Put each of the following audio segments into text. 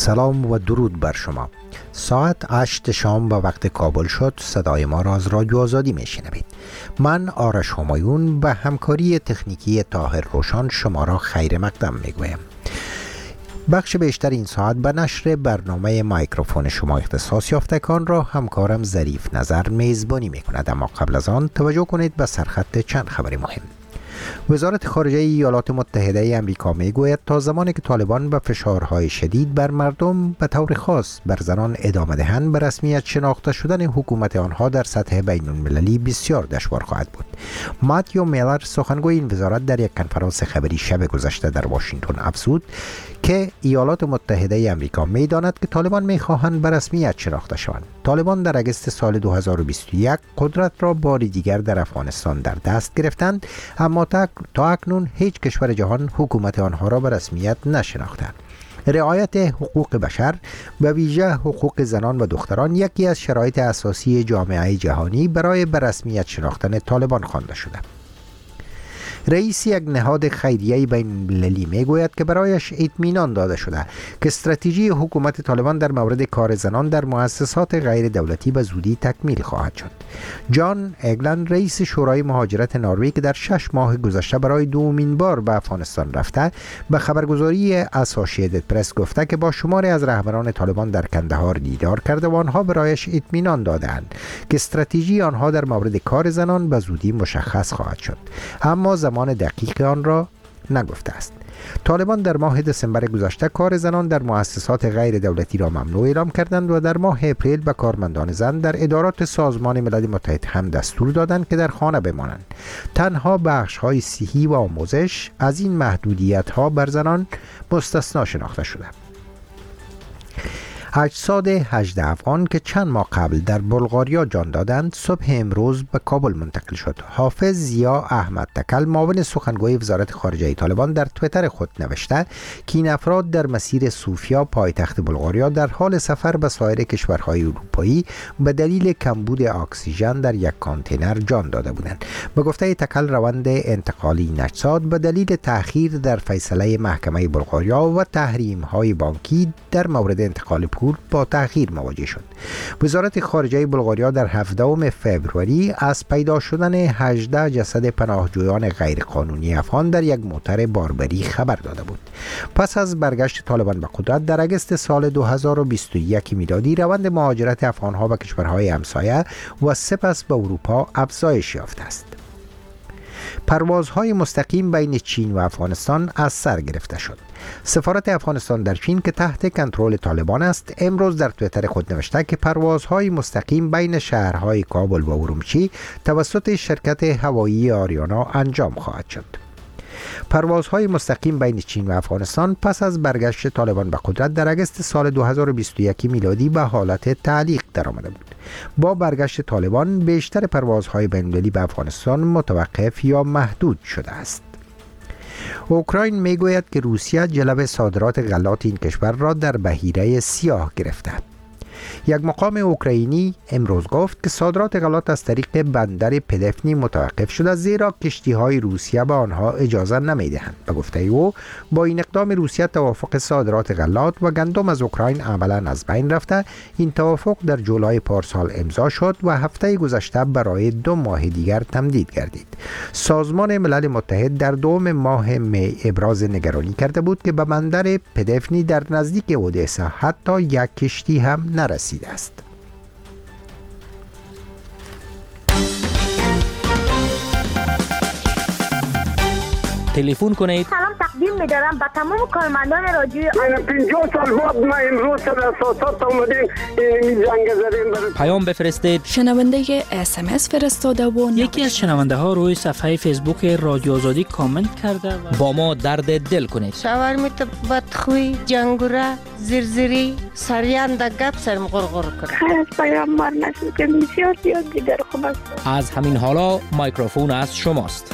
سلام و درود بر شما. ساعت 8 شام به وقت کابل شد. صدای ما را از رادیو آزادی میشنوید. من آرش همایون به همکاری تکنیکی طاهر روشان شما را خیر مقدم میگویم. بخش بیشتر این ساعت به نشر برنامه مایکروفون شما اختصاص یافتگان را همکارم ظریف نظر میزبانی میکند، اما قبل از آن توجه کنید به سرخط چند خبر مهم. وزارت خارجه ایالات متحده آمریکا میگوید تا زمانی که طالبان به فشارهای شدید بر مردم به طور خاص بر زنان ادامه دهند، به رسمیت شناخته شدن حکومت آنها در سطح بین المللی بسیار دشوار خواهد بود. ماتیو میلر سخنگوی این وزارت در یک کنفرانس خبری شب گذشته در واشنگتن افزود که ایالات متحده آمریکا می‌داند که طالبان می‌خواهند به رسمیت شناخته شوند. طالبان در اگست سال 2021 قدرت را بار دیگر در افغانستان در دست گرفتند، اما تا اکنون هیچ کشور جهان حکومت آنها را به رسمیت نشناختند. رعایت حقوق بشر و ویژه حقوق زنان و دختران یکی از شرایط اساسی جامعه جهانی برای به رسمیت شناختن طالبان خوانده شده. رئیس یک نهاد خیریه بین المللی میگوید که برایش اطمینان داده شده که استراتژی حکومت طالبان در مورد کار زنان در مؤسسات غیر دولتی به زودی تکمیل خواهد شد. جان اگلند، رئیس شورای مهاجرت نروژ که در 6 ماه گذشته برای دومین بار به افغانستان رفته، به خبرگزاری اسوسییتد پرس گفته که با شماری از رهبران طالبان در کندهار دیدار کرده و آنها برایش اطمینان دادند که استراتژی آنها در مورد کار زنان به زودی مشخص خواهد شد، اما زمان دقیق آن را نگفته است. طالبان در ماه دسامبر گذشته کار زنان در مؤسسات غیر دولتی را ممنوع اعلام کردند و در ماه اپریل به کارمندان زن در ادارات سازمان ملل متحد هم دستور دادند که در خانه بمانند. تنها بخش‌های صحی و آموزش از این محدودیت‌ها بر زنان مستثنا شناخته شده. اجساد 18 افغان که چند ماه قبل در بلغاریا جان دادند صبح امروز به کابل منتقل شد. حافظ ضیا احمد تکل، معاون سخنگوی وزارت خارجه طالبان، در توییتر خود نوشته که این افراد در مسیر صوفیا پایتخت بلغاریا در حال سفر به سایر کشورهای اروپایی به دلیل کمبود اکسیژن در یک کانتینر جان داده بودند. به گفته تکل، روند انتقالی این اجساد به دلیل تأخیر در فیصله محکمه بلغاریا و تحریم‌های بانکی در مورد انتقال پول با تأخیر مواجه شد. وزارت خارجه بلغاریا در 17 فوریه از پیدا شدن 18 جسد پناهجویان غیرقانونی افغان در یک موتر باربری خبر داده بود. پس از برگشت طالبان به قدرت در اگست سال 2021 میلادی، روند مهاجرت افغانها به کشورهای همسایه و سپس به اروپا افزایش یافته است. پروازهای مستقیم بین چین و افغانستان از سر گرفته شد. سفارت افغانستان در چین که تحت کنترل طالبان است، امروز در توییتر خود نوشته که پروازهای مستقیم بین شهرهای کابل و ارومچی توسط شرکت هوایی آریانا انجام خواهد شد. پروازهای مستقیم بین چین و افغانستان پس از برگشت طالبان به قدرت در اگست سال 2021 میلادی به حالت تعلیق درآمده بود. با برگشت طالبان بیشتر پروازهای بین‌المللی به افغانستان متوقف یا محدود شده است. اوکراین میگوید که روسیه جلب صادرات غلات این کشور را در بحیره سیاه گرفته. یک مقام اوکراینی امروز گفت که صادرات غلات از طریق بندر پدفنی متوقف شده، زیرا کشتی‌های روسیه به آنها اجازه نمی‌دهند. به گفته او، با این اقدام روسیه توافق صادرات غلات و گندم از اوکراین عملاً از بین رفته. این توافق در جولای پارسال امضا شد و هفته گذشته برای 2 ماه دیگر تمدید گردید. سازمان ملل متحد در 2 ماه می ابراز نگرانی کرده بود که به بندر پدفنی در نزدیک اودسا حتی یک کشتی هم نرسیده است. تلفن کنید. سلام تقدیم می‌دارم به تمام کارمندان رادیو. 50 سال بعد ما امروز سر اساسات اومدیم این جنگ زدیم. پیام بفرستید. شنونده SMS فرستاده و یکی از شنونده ها روی صفحه فیسبوک رادیو آزادی کامنت کرده و با ما درد دل کنید. شاورمیت بدخوی، جنگوره، زرزری، سریان در گپ سرم غرغر کرد. خیلی از پیامبر نشد که بسیار دیگر خوب است. از همین حالا مایکروفون از شماست.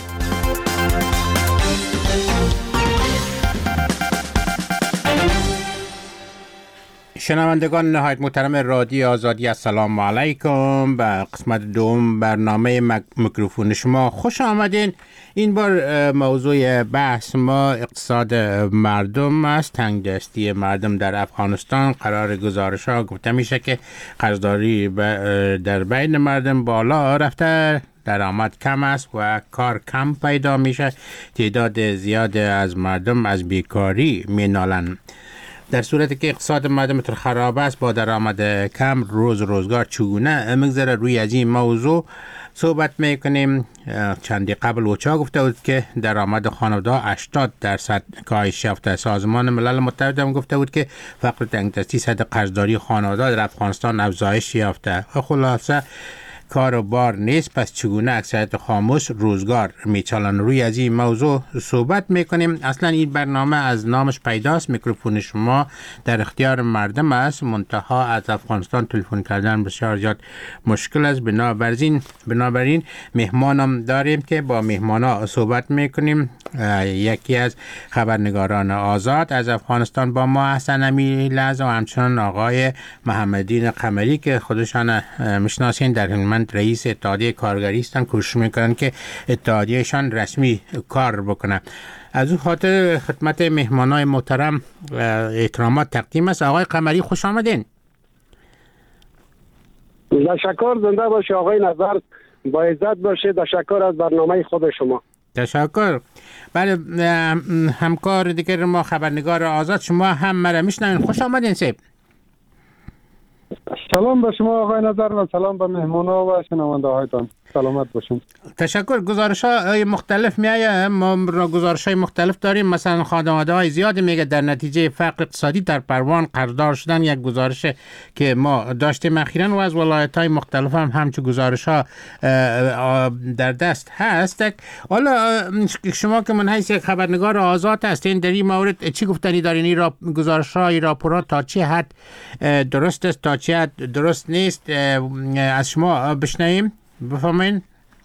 شنوندگان نهایت محترم رادیو آزادی، السلام علیکم. به قسمت دوم برنامه میکروفون شما خوش آمدین. این بار موضوع بحث ما اقتصاد مردم است، تنگدستی مردم در افغانستان. قرار گزارش ها گفته میشه که قرضداری در بین مردم بالا رفته، درآمد کم است و کار کم پیدا میشه. تعداد زیاد از مردم از بیکاری مینالند. در صورتی که اقتصاد مردم خراب است، با درآمد کم روزگار چگونه میگذره، روی از این موضوع صحبت میکنیم. چندی قبل اوچا گفته بود که درآمد خانواده 80% کاهش یافته. سازمان ملل متحد هم گفته بود که فقر تنگدستی سطح قرضداری خانواده در افغانستان افزایش یافته. خلاصه کار و بار نیست، پس چگونه اکثریت خاموش روزگار میچالن؟ روی از این موضوع صحبت میکنیم. اصلا این برنامه از نامش پیداست، میکروفون شما در اختیار مردم است، منتها از افغانستان تلفن کردن بسیار زیاد مشکل است. بنابراین مهمانم داریم که با مهمانا صحبت میکنیم. یکی از خبرنگاران آزاد از افغانستان با ما هستن امی لحظه، و همچنان آقای محمدین قمری که خودشان میشناسین، در من رئیس اتحادیه کارگری هستن، کوشش میکنن که اتحادیهشان رسمی کار بکنه. از اون خاطر خدمت مهمانای محترم احترامات تقدیم است. آقای قمری خوش آمدین. تشکر، زنده باشه آقای نظر، با عزت باشه. تشکر از برنامه خود شما. تشکر. بله، همکار دیگر ما خبرنگار آزاد، شما هم مرا میشنوین. خوش آمدین سیب. سلام به شما آقای نظر و سلام به مهمانا و شنونده هایتان. سلامت باشین. تشکر. گزارش های مختلف میایه، ما را گزارش های مختلف داریم. مثلا خانواده های زیادی میگه در نتیجه فقر اقتصادی در پروان قرضدار شدن. یک گزارش که ما داشتیم اخیراً و از ولایت های مختلف هم همچو گزارش ها در دست هست. حالا شما که من حیث یک خبرنگار آزاد هستین، در این مورد چی گفتنی دارین؟ این گزارش های راپورات تا چه حد درست است، تا چه حد درست نیست؟ از شما بشنویم. بفهمین.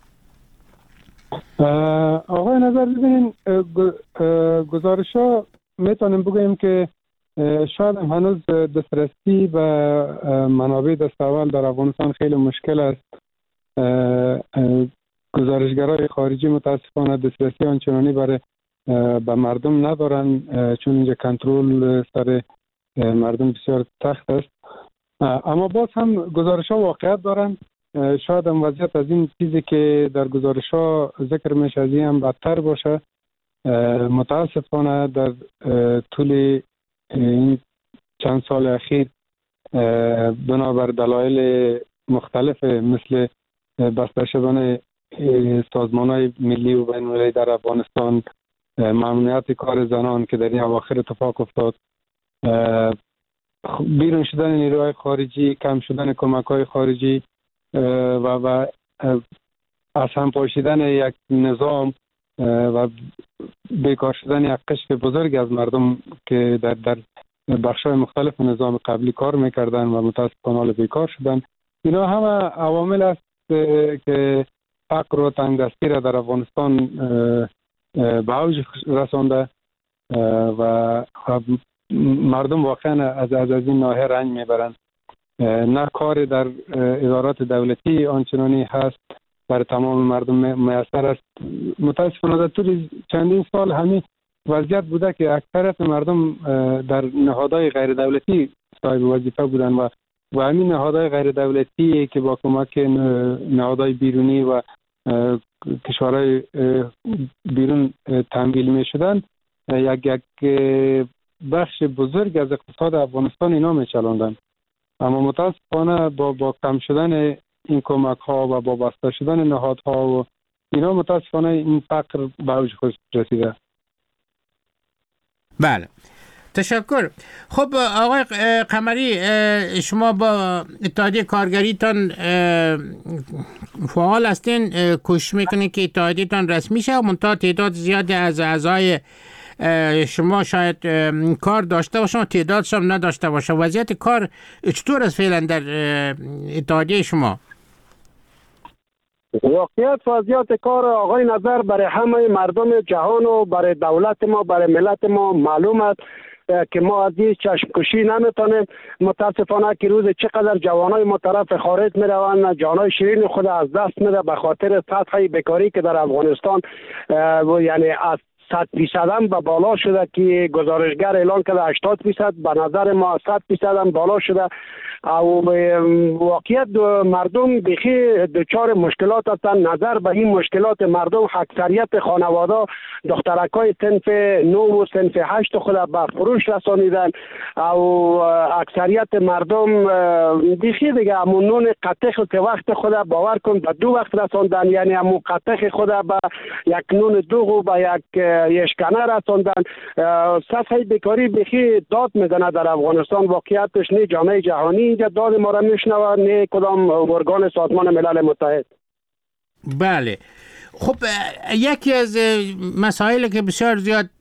آقای نظر، ببینین گزارش ها میتونیم بگوییم که شاید هنوز دسترسی به منابع دست اول در افغانستان خیلی مشکل است. گزارشگرای خارجی متاسفانه دسترسی آنچنانی برای به مردم ندارن، چون اینجا کنترل سر مردم بسیار سخت است. اما باز هم گزارش ها واقعیت دارن. شاید هم وضعیت از این چیزی که در گزارش ها ذکر میشه از این هم بدتر باشه. متاسفانه در طول این چند سال اخیر بنابر دلایل مختلف مثل بسته شدن سازمان های ملی و بین المللی در افغانستان، ممنوعیت کار زنان که در این اواخر اتفاق افتاد، بیرون شدن نیروهای خارجی، کم شدن کمک های خارجی و از هم پاشیدن یک نظام و بیکار شدن یک قشر بزرگ از مردم که در بخش‌های مختلف نظام قبلی کار میکردن و متاسفانه حال بیکار شدن. اینا همه عوامل است که فقر و تنگدستی را در افغانستان به اوج رسانده و مردم واقعا از این ناحیه رنج میبرند. نه کار در ادارات دولتی آنچنانی هست برای تمام مردم میسر است. متاسفانه در طول چندین سال همین وضعیت بوده که اکثریت مردم در نهادهای غیر دولتی صاحب وظیفه بودن و همین نهادهای غیر دولتی که با کمک نهادهای بیرونی و کشورهای بیرون تمویل می شدن یک بخش بزرگ از اقتصاد افغانستان اینا می چلاندن. اما متاسفانه با کم شدن این کمک ها و با بسته شدن نهادها و اینا متاسفانه این فقر به اوج خود رسیده. بله، تشکر. خب آقای قمری، شما با اتحادیه کارگریتان فعال هستین، کوشش میکنین که اتحادیه‌تان رسمی شه، منتها تعداد زیادی از اعضای شما شاید کار داشته باشن و تعدادش هم نداشته باشه. وضعیت کار چطور است فعلا در اتحادیه شما؟ واقعیت وضعیت کار آقای نظر برای همه مردم جهان و برای دولت ما، برای ملت ما معلوم است. که ما از این چشم کشی نمیتونیم. متاسفانه که روز چقدر جوانای ما طرف خارج میروند، جانای شیرین خود از دست میده به خاطر سطح بیکاری که در افغانستان یعنی از 100% هم به بالا شده که گزارشگر اعلان کرده 80%. به نظر ما 100% هم بالا شده. او واقعیت مردم بخی دچار مشکلات هستند. نظر به این مشکلات مردم، اکثریت خانواده دخترکای صنف 9 و صنف 8 خود به فروش رسانیدن. او اکثریت مردم بخی دیگه همون نون قطخ که وقت خود باور کن به 2 وقت رساندن، یعنی همون قطخ خود به یک نون دوغ به یک یشکنه رساندن. سطح بیکاری بخی داد میزنه در افغانستان. واقعیتش نه جامعه جهانی اینجا داد ما را میشنوه، نه کدام ارگان سازمان ملل متحد. بله، خب یکی از مسائلی که بسیار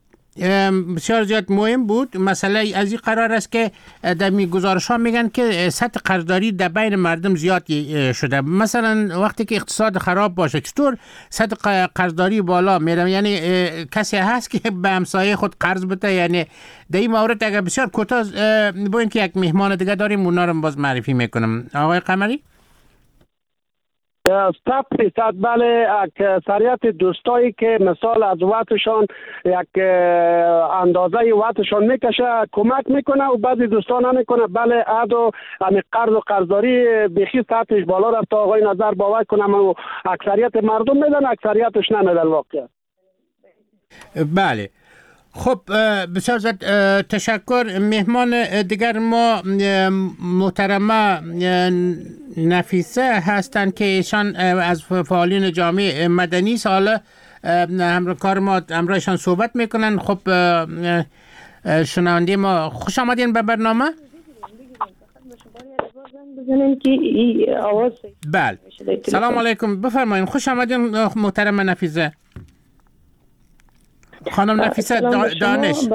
زیاد مهم بود، مسئله از این قرار است که در گزارش ها میگن که سطح قرضداری در بین مردم زیاد شده. مثلا وقتی که اقتصاد خراب باشه چطور سطح قرضداری بالا میره؟ یعنی کسی هست که به همسایه خود قرض بده؟ یعنی در این مورد اگر بسیار کوتاه بگوین که یک مهمان دیگه داریم اونا رو باز معرفی میکنم. آقای قمری؟ 100% بله. اکثریت دوستایی که مثال از وقتشان یک اندازه وقتشان میکشه کمک میکنه و بعضی دوستان نمیکنه. بله عدو همین قرض و قرضداری بخی سطحش بالا رفت. آقای نظر باور کنم و اکثریت مردم میدن، اکثریتش نمیدن واقعا. بله، خب بسیار زیاد تشکر. مهمان دیگر ما محترمه نفیسه هستند که ایشان از فعالین جامعه مدنی است. حالا کار ما همراهشان صحبت میکنن. خب شنونده ما خوش آمدین به برنامه. بله، سلام علیکم، بفرمایید. خوش آمدین محترمه نفیسه. خانم نفیسه دانش.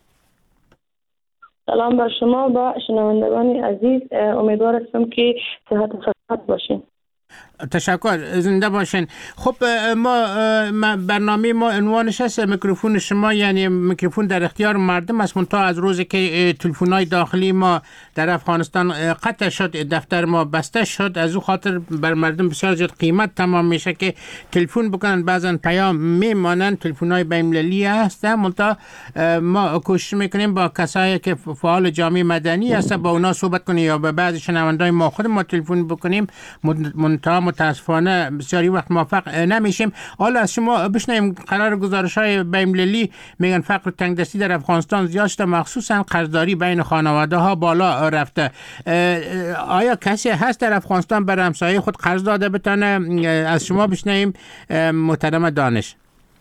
سلام بر شما و شنوندگان عزیز. امیدوار هستم که صحت و سلامت باشین. تشکر، زنده باشین. خب ما برنامه ما عنوانش هست میکروفون شما، یعنی میکروفون در اختیار مردم است. منتها از روزی که تلفن‌های داخلی ما در افغانستان قطع شد، دفتر ما بسته شد، از او خاطر بر مردم بسیار زیاد قیمت تمام میشه که تلفن بکنن. بعضن پیام میمانن، تلفن‌های بین‌المللی هست. منتها ما کوشش میکنیم با کسایی که فعال جامعه مدنی هست با اونا صحبت کنیم یا به بعضی شنونده‌های ما خود ما تلفن بکنیم. منتها متاسفانه بسیاری وقت موفق نمیشیم. حالا از شما بشنویم. قرار گزارش‌های بین‌المللی میگن فقر و تنگدستی در افغانستان زیاد شده، مخصوصا قرضداری بین خانواده‌ها بالا رفته. آیا کسی هست در افغانستان برای همسایه خود قرض داده بتونه؟ از شما بشنویم محترم دانش.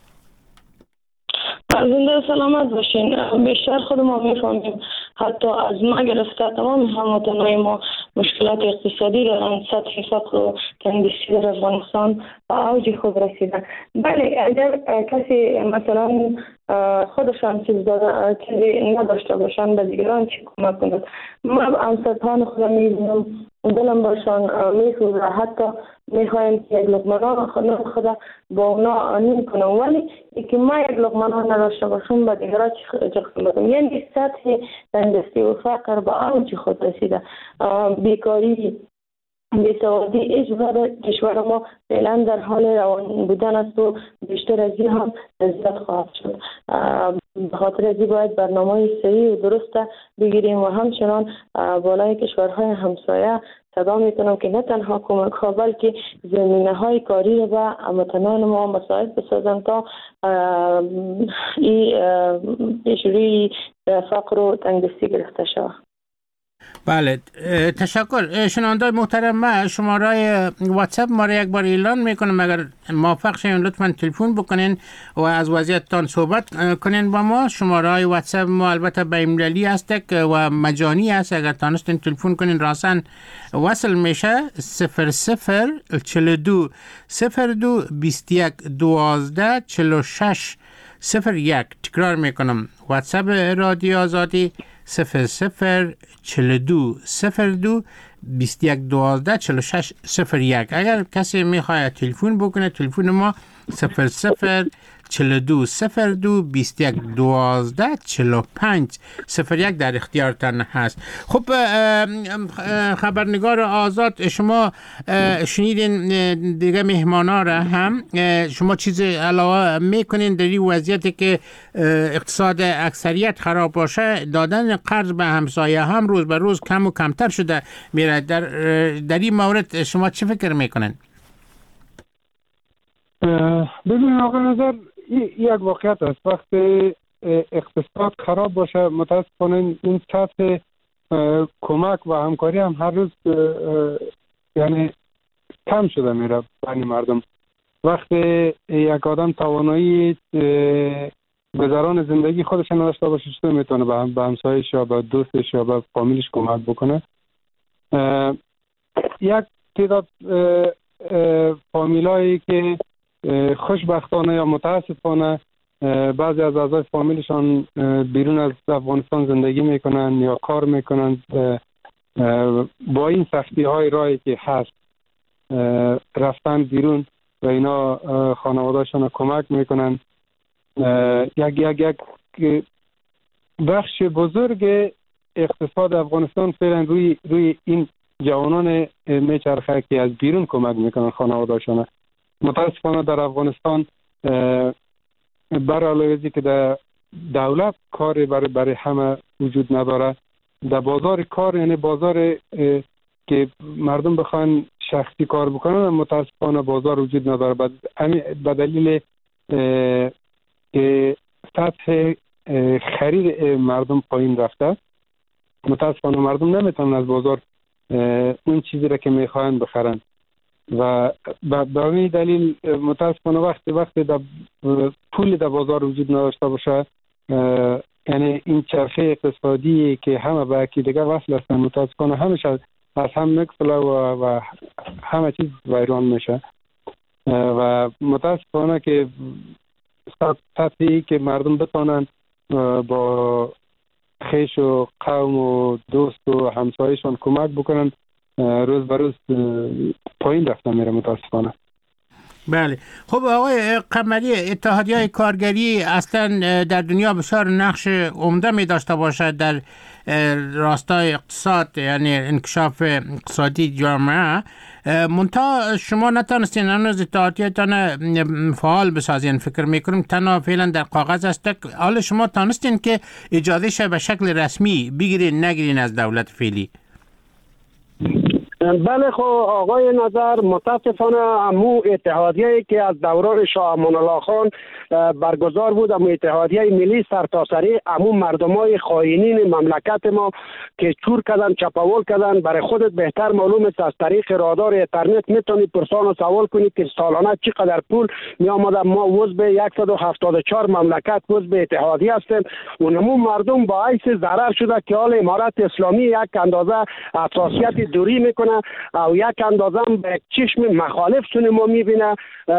زنده سلامت باشین. بیشتر خود ما میفهمیم، حتی از ما گرفته تمام هموطنان ما مشکلات اقتصادی دارن. سطح فقر و تنگدستی در افغانستان به اوج خود رسیده. بله، اگر کسی مثلا خودشان چیزی نداشته باشن به دیگران چی کمک کند؟ ما همسران خودم میبینم دلم باشن میسوزه، حتی میخوایم که یک لقمه نان خود با اونا نیم کنم، ولی که ما یک لقمه نان نداشته باشم به دیگران چی کنم؟ یعنی سطح تنگدستی و فقر به اوج خود رسیده. بیکاری، بیسوادی ایش بر کشور ما فعلا در حال روان بودن است و بیشتر از این هم زیاد خواهد شد. به خاطر از این باید برنامه صحیح و درست بگیریم و همچنان بالای کشورهای همسایه صدا میکنم که نه تنها کمک ها بلکه زمینه های کاری و هموطنان ما مساعد بسازند تا پیشروی فقر و تنگدستی گرفته شود. بله، تشکر. شنوندگان محترم، ما شماره واتساپ ما را یک بار اعلان میکنم. اگر موافق شوین لطفا تلفن بکنین و از وضعیتتان صحبت کنین با ما. شماره های واتساپ ما البته بین‌المللی هست و مجانی است. اگر تانستین تلفن کنین راسن وصل میشه. 0042 02 21 12 46 01. تکرار میکنم، واتساپ رادیو آزادی 0042 02 21 12 46 01. اگر کسی میخواد تلفن بکنه، تلفن ما 00 42 02 21 12 45 01 در اختیارتان هست. خب خبرنگار آزاد، شما شنیدین دیگه مهمانا را هم، شما چیز علاوه میکنین در این وضعیتی که اقتصاد اکثریت خراب باشه؟ دادن قرض به همسایه هم روز به روز کم و کمتر شده میره. در این مورد شما چه فکر میکنین؟ ببینید آقا نظر، یک واقعیت است. وقتی اقتصاد خراب باشه متاسفانه این سطح کمک و همکاری هم هر روز یعنی کم شده میره بین مردم. وقتی یک آدم توانایی گذران زندگی خودش نداشته باشه چطور میتونه به همسایش یا به دوستش یا به فامیلش کمک بکنه؟ یک تعداد فامیلایی که خوشبختانه یا متاسفانه بعضی از اعضای فامیلشان بیرون از افغانستان زندگی میکنن یا کار میکنن، با این سختی های راهی که هست رفتن بیرون و اینا خانوادهشان کمک میکنن. یک بخش بزرگ اقتصاد افغانستان فعلا روی این جوانان میچرخه که از بیرون کمک میکنن خانوادهشان. متاسفانه در افغانستان برای ازی که در دولت کاری برای همه وجود نداره، در بازار کار، یعنی بازار که مردم بخوان شخصی کار بکنن، متاسفانه بازار وجود نداره. به دلیل که سطح خرید مردم پایین رفته، متاسفانه مردم نمیتونن از بازار اون چیزی را که میخواین بخرن و به این دلیل متاسفانه وقتی پول در بازار وجود نداشته باشه، یعنی این چرخه اقتصادی که همه به یکی دیگر وصل هستن، متاسفانه همیشه از هم میگسله و همه چیز ویران میشه. و متاسفانه که سطحی که مردم بتانن با خیش و قوم و دوست و همسایشان کمک بکنن، روز به روز پایین رفته میره متاسفانه. بله. خب آقای قمری، اتحادیه کارگری اصلا در دنیا بسیار نقش عمده می داشته باشد در راستای اقتصاد، یعنی انکشاف اقتصادی جامعه. منتها شما نتانستین هنوز اتحادیه‌تان فعال بسازین. فکر میکنم تنها فعلا در کاغذ است. حالا شما تانستین که اجازهش به شکل رسمی بگیرین نگیرین از دولت فعلی؟ بله. خب آقای نظر، متاسفانه امو اتحادیه‌ای که از دوران شاه امان الله خان برگزار بود، امو اتحادیه ملی سرتاسری، امو مردمای خائنین مملکت ما که چور کردن، چپاول کردن، برای خودت بهتر معلوم است از طریق رادار اینترنت میتونی پرسان و سوال کنی که سالانه چقدر پول می آمده. ما عضو 174 مملکت عضو اتحادیه هستیم. اونمو مردم با عیس ضرر شده که حال امارت اسلامی یک اندازه اساسیت دوری میکنه او یک اندازه به چشم مخالف سون ما میبینه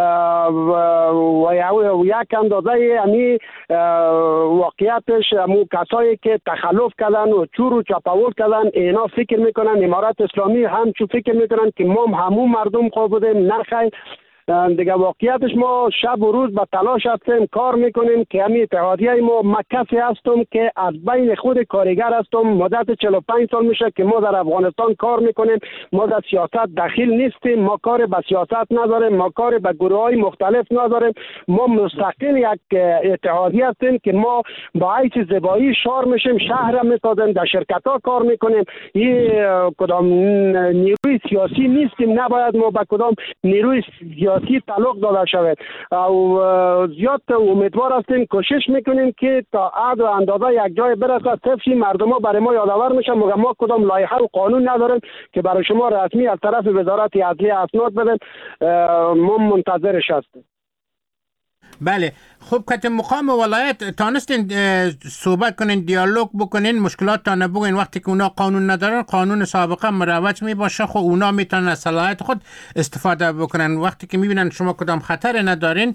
و یک اندازه امی واقعیتش امو کسایی که تخلف کردن و چور و چپاول کردن، اینا فکر میکنن امارت اسلامی هم چون فکر میکنن که ما همون مردم خوب بودیم. نخیر دیگه، واقعیتش ما شب و روز به تلاش هستیم، کار میکنیم که همین اتحادیه ما کسی هستم که از بین خود کارگر هستم. مدت 45 سال میشه که ما در افغانستان کار میکنیم. ما در سیاست دخیل نیستیم، ما کار به سیاست نداریم، ما کار به گروه های مختلف نداریم. ما مستقل یک اتحادیه هستیم که ما با عیش زیبایی شعار میشیم، شهر میسازیم، در شرکت ها کار میکنیم. این کدام نیروی سیاسی نیستیم، نباید ما به کدام نیروی سیاسی تعلق داده شود. او زیاد امیدوار هستیم، کوشش میکنیم که تا حد و اندازه یک جای برسه. طفلی مردم ها برای ما یادآور میشن ما کدام لایحه و قانون نداریم که برای شما رسمی از طرف وزارت عدلیه اسناد بدن. ما منتظرش هستیم. بله. خب که مقام ولایت تانستین صحبت کنین، دیالوگ بکنین، مشکلات تا نبگین. وقتی که اونا قانون ندارن، قانون سابقه مروج می باشه، خب اونا میتونن از صلاحیت خود استفاده بکنن. وقتی که میبینن شما کدام خطر ندارین،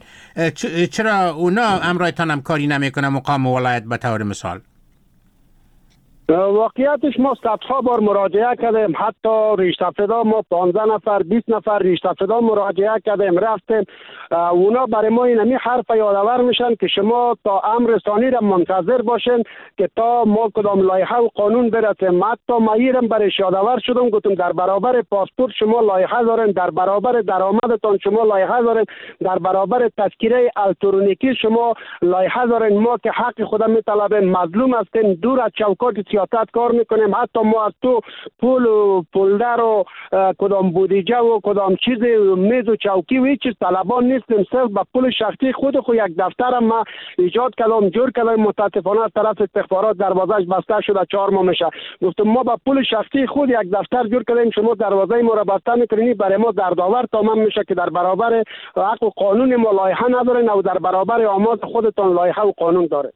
چرا اونا امرایتان هم کاری نمیکنه مقام ولایت به طور مثال؟ واقعیتش ما صدها بار مراجعه کردیم، حتی ریشتر فدا ما 15 نفر 20 نفر ریشتر فدا مراجعه کردیم، رفتیم. اونا برای ما اینمی حرف یادآور میشن که شما تا امر ثانی را منتظر باشین که تا ما کدام لایحه و قانون برسیم. حتی ما ایرم برایش یادآور شدم، گفتم در برابر پاسپورت شما لایحه دارین، در برابر درآمدتان شما لایحه دارین، در برابر تذکره الکترونیکی شما لایحه دارین. ما که حق خودم میطلبیم، مظلوم هستیم، دور از چوکات سیاست کار میکنیم. حتی ما از تو پول و پولدر و کدام بودجه و کدام چیز میز و چوکی و هیچ چیز طلبان نیستیم. صرف با پول شخصی خود یک دفتر ما ایجاد کردم، جور کردم. متاسفانه از طرف استخبارات دروازهش بسته شده، 4 ماه میشه. گفتم ما با پول شخصی خود یک دفتر جور کردیم، شما دروازه ما را بسته میکنید. برای ما دردآور تمام میشه که در برابر حق و قانون ما لایحه ندارین و در برابر آماز خودتان لایحه و قانون داره.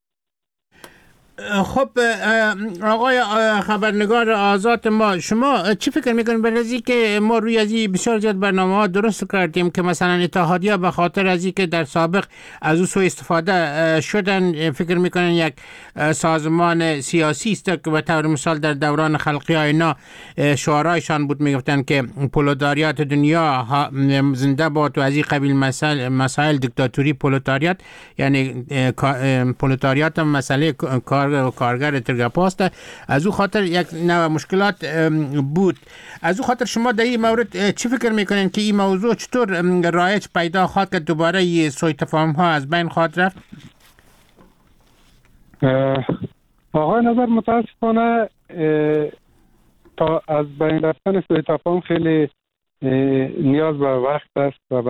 خب آقای خبرنگار آزاد، ما شما چی فکر میکنید برای از که ما روی از این بسیار زیاد برنامه ها درست کردیم که مثلا اتحادیه به خاطر از که در سابق از او سوء استفاده شدن، فکر میکنن یک سازمان سیاسی است که به طور مثال در دوران خلقی ها اینا شعارایشان بود، میگفتن که پولداریات دنیا زنده باد و از این قبیل مسائل دیکتاتوری پولداریات، یعنی پولداریات هم مسئله کارگر ترگپاست. از او خاطر یک نوع مشکلات بود. از او خاطر شما در این مورد چی فکر میکنین که این موضوع چطور رایج پیدا خواهد که دوباره یه سوء تفاهم ها از بین خواهد رفت؟ آقای نظر متاسفانه تا از بین رفتن سوء تفاهم خیلی نیاز به وقت است و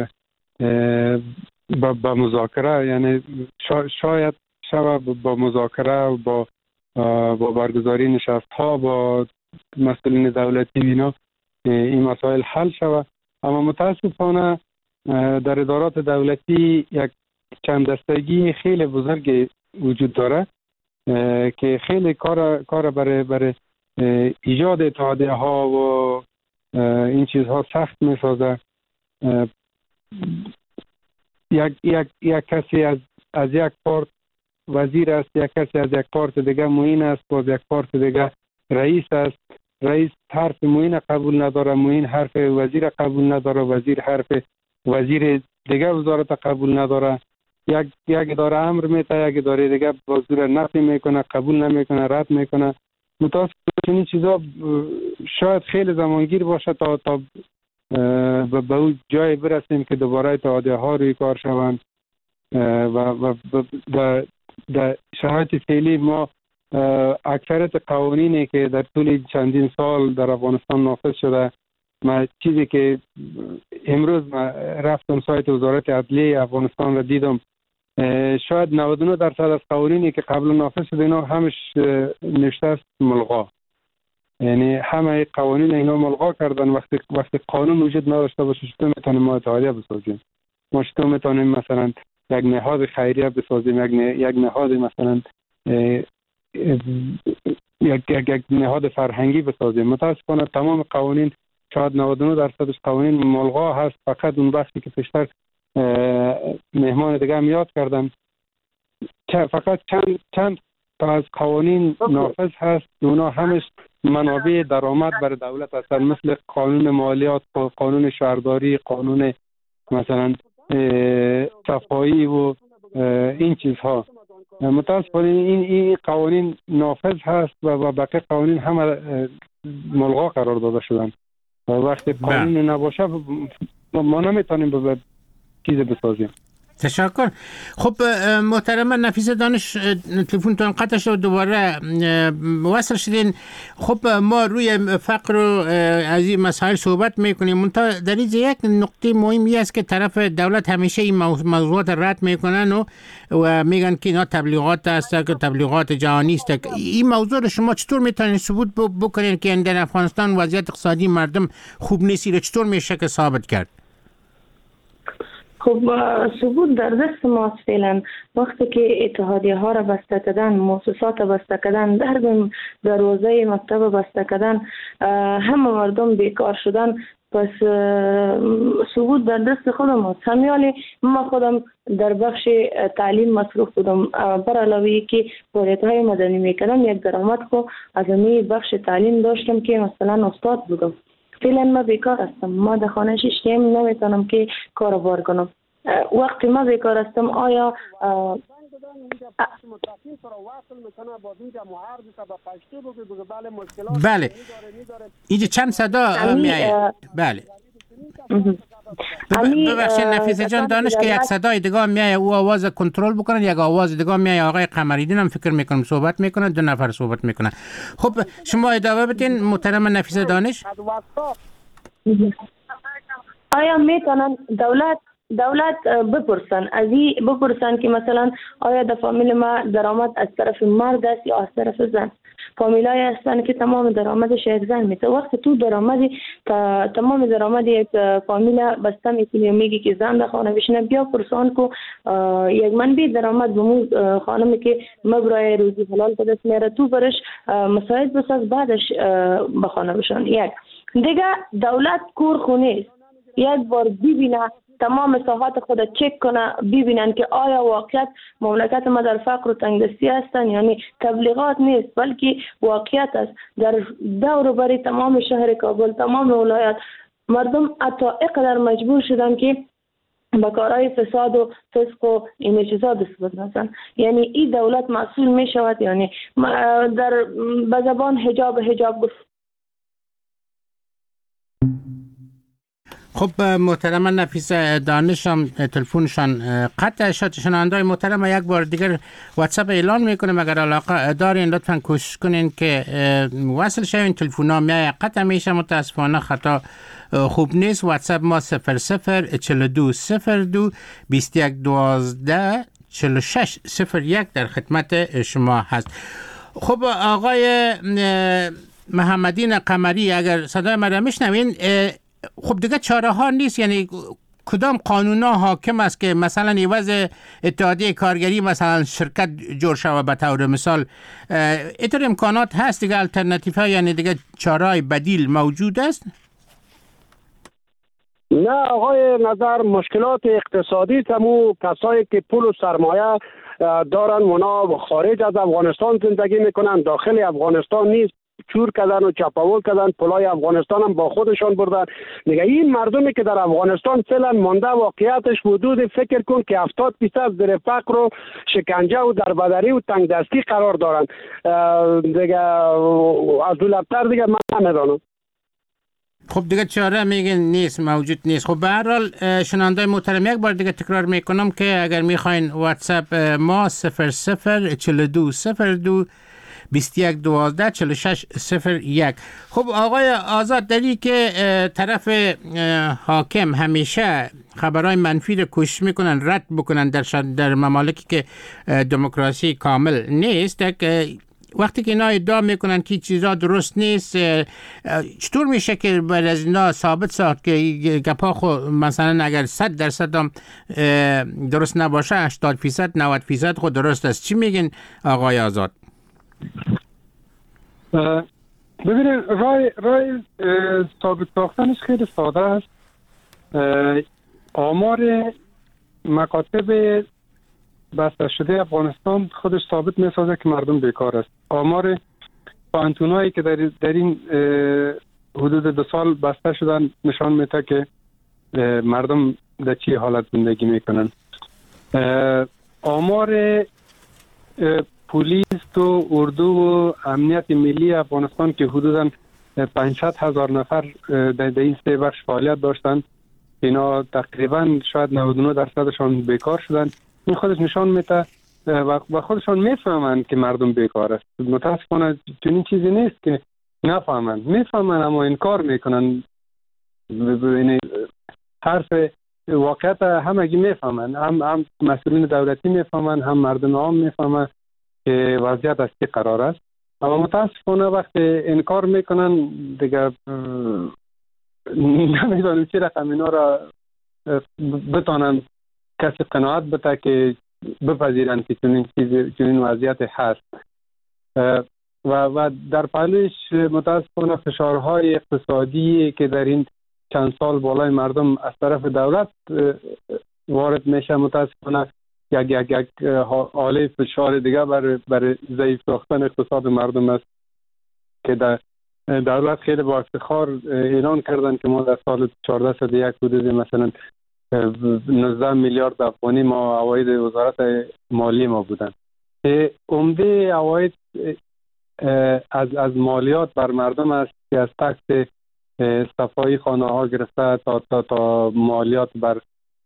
به مذاکره، یعنی شاید شب با مذاکره و با برگزاری نشست ها با مسئولین دولتی اینا این مسائل حل شود. اما متاسفانه در ادارات دولتی یک چند دستگی خیلی بزرگ وجود داره که خیلی کار برای ایجاد اتحادیه ها و این چیزها سخت می سازه. یک کسی از یک پارت وزیر است، یک کسی از یک پارت دیگه معین است، باز یک پارت دیگه رئیس است. رئیس حرف معین قبول نداره، معین حرف وزیر قبول نداره، وزیر حرف وزیر دیگه وزارت قبول نداره. یک اداره امر میته، یک اداره دیگه با زور نفی میکنه، قبول نمیکنه، رد میکنه. متاسفانه این چیزا شاید خیلی زمانگیر باشه تا به اون جای برسیم که دوباره اتحادیه ها روی کار شوند. و در شرایط فعلی ما اکثریت قوانینی که در طول چندین سال در افغانستان نافذ شده، ما چیزی که امروز ما رفتم سایت وزارت عدلیه افغانستان را دیدم، شاید 99% از قوانینی که قبلا نافذ شده اینا همش نوشته است ملغا. یعنی همه قوانین اینا ملغا کردن. وقتی قانون وجود نداشته باشه چطور میتونیم ما اتحادیه بسازیم؟ ما چطور میتونیم مثلا یک نهاد خیریه بسازیم، یک نهاد مثلا یک نهاد فرهنگی بسازیم؟ متاسفانه تمام قوانین، شاید 99% قوانین ملغا هست. فقط اون وقتی که پیشتر مهمان دیگه هم یاد کردم، فقط چند تا از قوانین نافذ هست، اونا همش منابع درآمد برای دولت هستن، مثل قانون مالیات، قانون شهرداری، قانون مثلا صفایی و این چیزها. متاسفانه این قوانین نافذ هست و بقیه قوانین همه ملغا قرار داده شدن. و وقتی قانون نباشه ما نمیتونیم به چیز بسازیم. تشکر. خب محترم نفیسه دانش، تلفنتون قطع شد، دوباره وصل شدین. خب ما روی فقر و از این مسائل صحبت میکنیم، منتها در این یک نقطه مهمی است که طرف دولت همیشه این موضوعات رد میکنن و میگن که اینا تبلیغات است، که تبلیغات جهانی است. این موضوع رو شما چطور میتونید ثبوت بکنید که در افغانستان وضعیت اقتصادی مردم خوب نیست؟ رو چطور میشه که ثابت کرد؟ خب ثبوت در دست ماست فعلا. وقتی که اتحادیه ها را بسته کردن، مؤسسات بسته کردن، دروازه مکتب بسته کردن، همه مردم بیکار شدن، پس سقوط در دست خودم است. همیالی من خودم در بخش تعلیم مصروف بودم، بر علاوه که فعالیت‌های مدنی میکردم یک درآمد خو از این بخش تعلیم داشتم که مثلا استاد بودم. فعلا من بیکار هستم، ما در خانه شیشتیم نمیتونم که کار بار کنم. وقتی ما بیکار هستم آیا بله اینجا چند صدا میآید؟ بله ببخشید نفیسه جان، دانش که یک صدای دیگه میآید او آواز کنترل بکنن، یک آواز دیگه میآید آقای قمریدین هم فکر میکنم صحبت میکنن، دو نفر صحبت میکنن. خب شما ادامه بدین محترم نفیسه دانش. آیا میتونن دولت بپرسن که مثلا آیا در فامیل ما درآمد از طرف مرد است یا از طرف زن؟ فامیلای هستن که تمام درآمدش یک زن میده. وقتی تو تمام درآمد یک فامیل بسته میکنی و میگی که زن در خانه بشینه، بیا پرسان کو یک منبع درآمد بمون خانمی که مبرای روزی حلال به دست میاره، تو برش مساعد بساز بعدش به خانه بشن. یک دیگه دولت کور خونه است، یک بار ببینه تمام ساحات خود چک کنه، ببینن که آیا واقعیت مملکت ما در فقر و تنگدستی هستن، یعنی تبلیغات نیست بلکه واقعیت است. در دور و بر تمام شهر کابل، تمام ولایت مردم حتی اینقدر مجبور شدن که به کارهای فساد و فسق و این چیزا دست بزنن. یعنی این دولت مسئول می شود، یعنی در به زبان حجاب گفت. خب محترم نفیسه دانش هم تلفنشان قطع شد. شنونده‌های محترم یک بار دیگر واتساپ اعلان میکنم، اگر علاقه دارین لطفا کوشش کنین که وصل شوین. تلفن‌ها میای قطع میشه، متاسفانه خطا خوب نیست. واتساپ ما 004202 2112 4601 در خدمت شما هست. خب آقای محمدین قمری، اگر صدای من را میشنوین، خب دیگه چاره ها نیست، یعنی کدام قانونا حاکم است که مثلا عوض اتحادیه کارگری مثلا شرکت جور شود به طور مثال؟ اینطور امکانات هست دیگه، الटरनेटिव ها، یعنی دیگه چاره بدیل موجود است؟ نه آقای نظر، مشکلات اقتصادی تمو کسایی که پول و سرمایه دارن اونا خارج از افغانستان زندگی میکنن، داخل افغانستان نیست، چور کردن و چپاول کردن، پولای افغانستان هم با خودشان بردن. دیگه این مردمی که در افغانستان فعلا مانده واقعیتش حدود فکر کن که 70% در فقر و شکنجه و دربدری و تنگ دستی قرار دارن. دیگه از دولت‌تر دیگه من نمیدانم. خب دیگه چاره میگن نیست، موجود نیست. خب به هر حال شنونده محترم یک بار دیگه تکرار میکنم که اگر میخواین واتساپ ما 004202 2112 4601. خب آقای آزاد، دلیل که طرف حاکم همیشه خبرهای منفی رو کوشش میکنن رد بکنن در ممالکی که دموکراسی کامل نیست، وقتی که اینا ادعا میکنن که چیزا درست نیست، چطور میشه که بعد از اینا ثابت ساخت که گپا خو مثلا اگر 100% هم درست نباشه 80% 90% خود درست است؟ چی میگین آقای آزاد؟ ببینید رای ثابت ساختنش خیلی ساده است. آمار مکاتب بسته شده افغانستان خودش ثابت میسازه که مردم بیکار است. آمار پانتونایی که در این حدود 2 سال بسته شدن نشان میده که مردم در چی حالت زندگی میکنن. آمار پلیس و اردو و امنیت ملی افغانستان که حدوداً 500,000 نفر در این 3 بخش فعالیت داشتند، اینا تقریباً شاید 99%شان بیکار شدن. این خودش نشان میده و خودشان میفهمند که مردم بیکار است. متاسفانه چنین چیزی نیست که نفهمند، میفهمند اما انکار میکنن. این حرف واقعیت همگی میفهمند، هم مسئولین دولتی میفهمند، هم مردم عام میفهمند که وضعیت از چه قرار است. اما متاسفانه وقتی انکار میکنن دیگه نمیدونم چه رقم اینا را بتانن کسی قناعت بده که بپذیرن که چنین وضعیت هست. و در پهلوش متاسفانه فشارهای اقتصادی که در این چند سال بالای مردم از طرف دولت وارد میشه. متاسفانه یک حاله فشار دیگه برای ضعیف ساختن اقتصاد مردم است که در دولت خیلی با افتخار اعلان کردن که ما در سال 1401 حدود مثلا 19 میلیارد افغانی ما عواید وزارت مالی ما بودن. عمده عواید از مالیات بر مردم است که از تکس صفایی خانه ها گرفته تا مالیات بر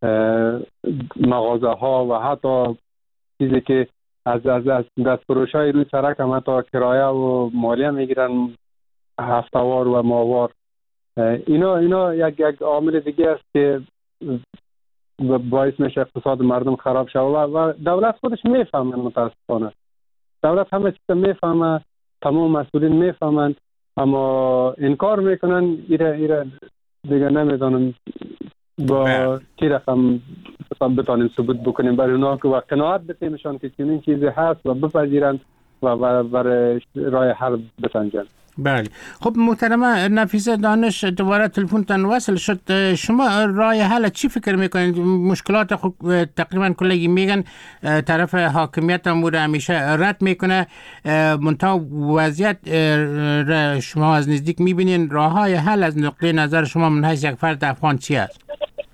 مغازه ها و حتی چیزی که از دستفروش های روی سرک هم حتی کرایه و مالیه میگیرن هفته‌وار و ماهوار. اینا یک عامل دیگه است که باعث میشه اقتصاد مردم خراب شود و دولت خودش میفهمه. متاسفانه دولت همه چیز میفهمه، تمام مسئولین میفهمند، اما انکار میکنن. ایره دیگه نمیدونم با چی رقم بتانیم ثبوت بکنیم برای اونا که قناعت بتیمشان که چنین چیزی هست و بپذیرند و برای راه حل بسنجند. بله. خب محترمه نفیسه دانش، دوباره تلفنتان وصل شد. شما راه حل چی فکر میکنید؟ مشکلات خب تقریبا کلگی میگن طرف حاکمیت هم بوده همیشه رد میکنه، منتها وضعیت شما از نزدیک میبینین. راه های حل از نقطه نظر شما من حیث یک فرد افغان چی است؟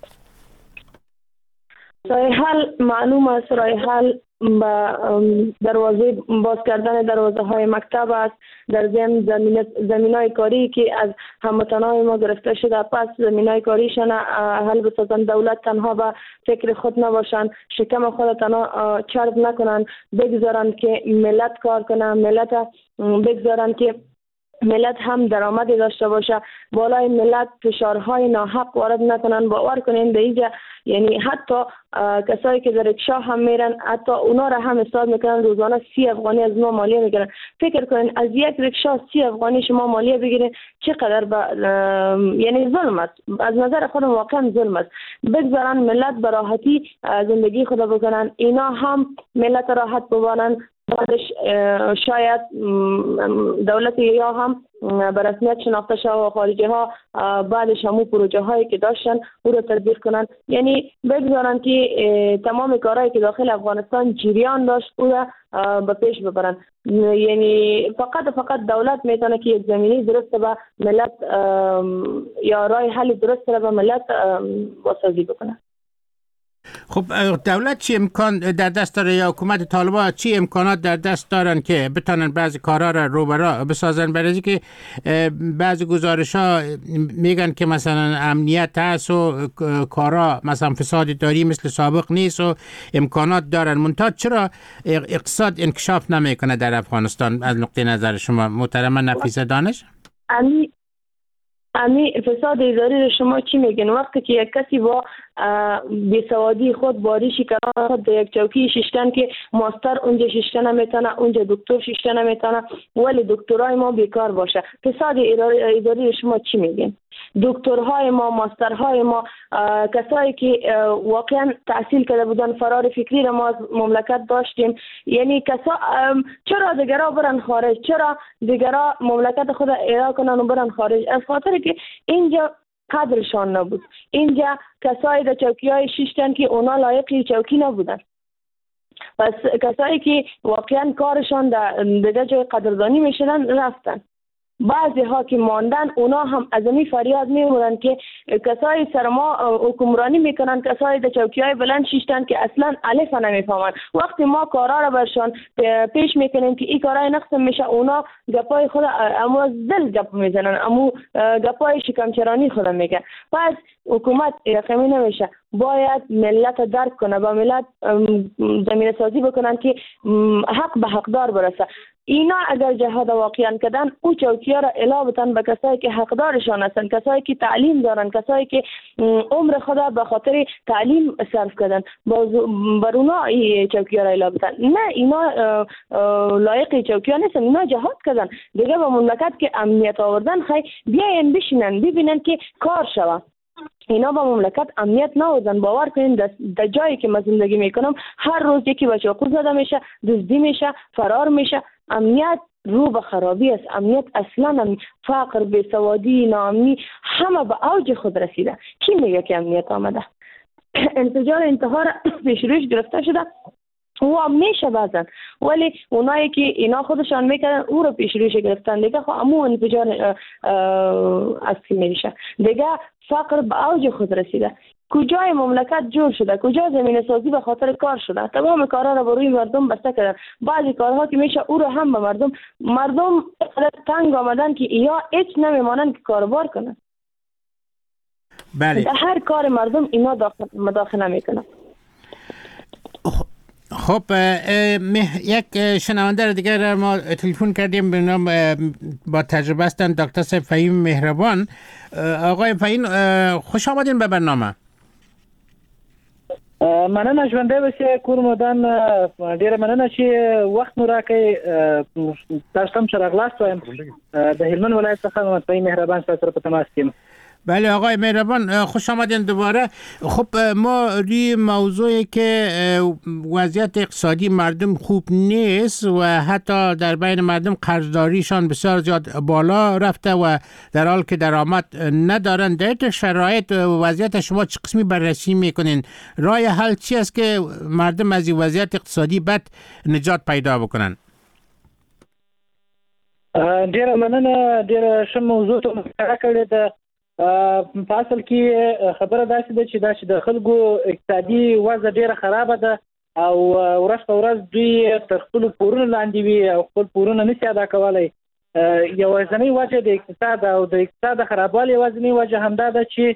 راه حل معلوم است. راه حل با دروازه باز کردن دروازه های مکتب است، در زمین های کاری که از هموطنان ما گرفته شده، پس زمین های کاریشان حل بسازن. دولت تنها به فکر خود نباشند، شکم خود تنها چرب نکنند، بگذارند که ملت کار کنند، ملت بگذارند که ملت هم درآمدی داشته باشه، بالای ملت فشارهای ناحق وارد نکنن. باور کنین در اینجا یعنی حتی کسایی که در رکشا هم میرن، حتی اونا را هم حساب میکنن روزانه 30 افغانی از ما مالیه میگیرن. فکر کنین از یک رکشا 30 افغانی شما مالیه بگیرین چقدر یعنی ظلم است. از نظر خودم واقعا ظلم است. بگذارن ملت به راحتی زندگی خود بکنن، اینا هم ملت راحت ببانن. بعدش شاید دولت یا هم به رسمیت شناخته شده و خارجی ها بعدش همون پروژه هایی که داشتن او رو تدبیر کنن، یعنی بگذارن که تمام کارهایی که داخل افغانستان جریان داشت او را به پیش ببرن. یعنی فقط دولت میتونه که یک زمینی درست به ملت یا راه حل درست به ملت واسازی بکنه. خب دولت چی امکان در دست داره یا حکومت طالبان چی امکانات در دست دارن که بتونن بعضی کارها را روبرا بسازن؟ برای که بعضی گزارش‌ها میگن که مثلا امنیت هست و کارها مثلا فساد اداری مثل سابق نیست و امکانات دارن، منتها چرا اقتصاد انکشاف نمیکنه در افغانستان از نقطه نظر شما محترمه نفیسه دانش؟ فساد اداری رو شما چی میگن؟ وقتی که یک کسی با بیسوادی خود باریشی کنه خود در یک چوکی شیشتن که ماستر اونجا شیشتن نمیتونه، اونجا دکتر شیشتن نمیتونه، ولی دکترای ما بیکار باشه. فساد اداری رو شما چی میگن؟ دکترهای ما، ماسترهای ما، کسایی که واقعا تحصیل کرده بودن، فرار فکری را ما از مملکت داشتیم. یعنی چرا دیگرها برن خارج؟ چرا دیگرها مملکت خود اعلا کنن و برن خارج؟ از خاطر که اینجا قدرشان نبود. اینجا کسایی در چوکی های شیشتن که اونا لایقی چوکی نبودن. پس کسایی که واقعا کارشان در دیگه جای قدردانی میشدن رفتن. بعضی ها که ماندن اونا هم از امی فریاد میمونن که کسایی سر ما حکمرانی میکنن، کسایی در چوکی های بلند شیشتن که اصلا الف نمیفهمن. وقتی ما کارا را برشان پیش میکنیم که این کارای نقص میشه، اونا گپای خود امو از دل گپ میزنن، امو گپای شکمچرانی خود میگن. پس حکومت رقمی نمیشه، باید ملت درک کنه، با ملت زمینه سازی بکنن که حق به حقدار برسه. اینا اگر جهاد واقعا کردن او چوکی‌ها را الا بتن به کسایی که حقدارشان هستند، کسایی که تعلیم دارن، کسایی که عمر خدا به خاطر تعلیم صرف کردن، بر اونا این چوکی‌ها را الا بتن. نه، اینا لایق چوکی‌ها نیستن، اینا جهاد کردن دیگه به مملکت که امنیت آوردن. خیلی بیاین بشینن ببینن که کار شود. اینا با مملکت امنیت نوزن. باور کنین در جایی که من زندگی میکنم هر روز یکی بچه خود زده میشه، دزدی میشه، فرار میشه. امنیت رو به خرابی است. امنیت اصلا فقر، بیسوادی، ناامنی همه به اوج خود رسیده. کی میگه که امنیت آمده؟ انفجار انتحار پیش رویش گرفته شده و میشه بعضن، ولی اونایی که اینا خودشان میکنن او رو پیش رویش گرفتن دیگه. خب امو انفجار اصلی میشه دیگه. فقر به اوج خود رسیده. کجای مملکت جور شده، کجا زمین سازی به خاطر کار شده، تمام کارها رو روی مردم بسته کردن. بعضی کارها که میشه او رو هم به مردم تنگ آمدن که یا هیچ نمیمانن که کاربار کنن. بله. در هر کار مردم اینا مداخله میکنن. خب یک شنونده دیگر ما تلفن کردیم به نام با تجربه هستند دکتر صاحب فهیم مهربان. آقای فهیم خوش آمدین به برنامه. مننه ژوندی اوسې کور مودان. ډیره مننه چې وخت مو راکړی. تاسو هم چې راغلاست وایم. د هلمند ولایت څخه محمد فهیم مهربان سره په تماس یم. بله آقای مهربان خوش آمدین دوباره. خب ما روی موضوعی که وضعیت اقتصادی مردم خوب نیست و حتی در بین مردم قرضداریشان بسیار زیاد بالا رفته و در حال که درآمد ندارن، در شرایط وضعیت شما چه قسمی بررسی میکنین؟ راه حل چی است که مردم از این وضعیت اقتصادی بد نجات پیدا بکنن؟ ډیره مننه. ډیره ښه موضوع ته مطرح کړې ده. په اصل کې خبره داسې ده چې د خلکو اقتصادي وضع ډیره خرابه ده او ورځ په ورځ دوی تر خپلو پورونو لاندې وي او خپل پورونه نشي ادا کولی. یوازینۍ وجه د اقتصاد او د اقتصاد خرابوالي یوازینۍ وجه همدا ده چې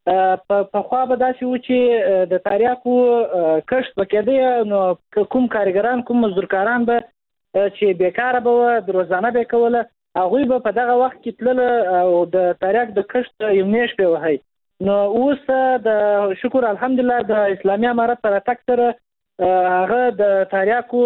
پخوا به داسې و چې د تریاکو کښت به کېده، نو کوم کارګران کوم مزدورکاران به چې بیکاره به وه، د روزانه به یې کوله، هغوی به په دغه وخت کې تلله او د تریاک د کښت یو میاشت به وهی. نو اوس د شکر الحمدلله د اسلامي امارت په راتګ سره هغه د تریاکو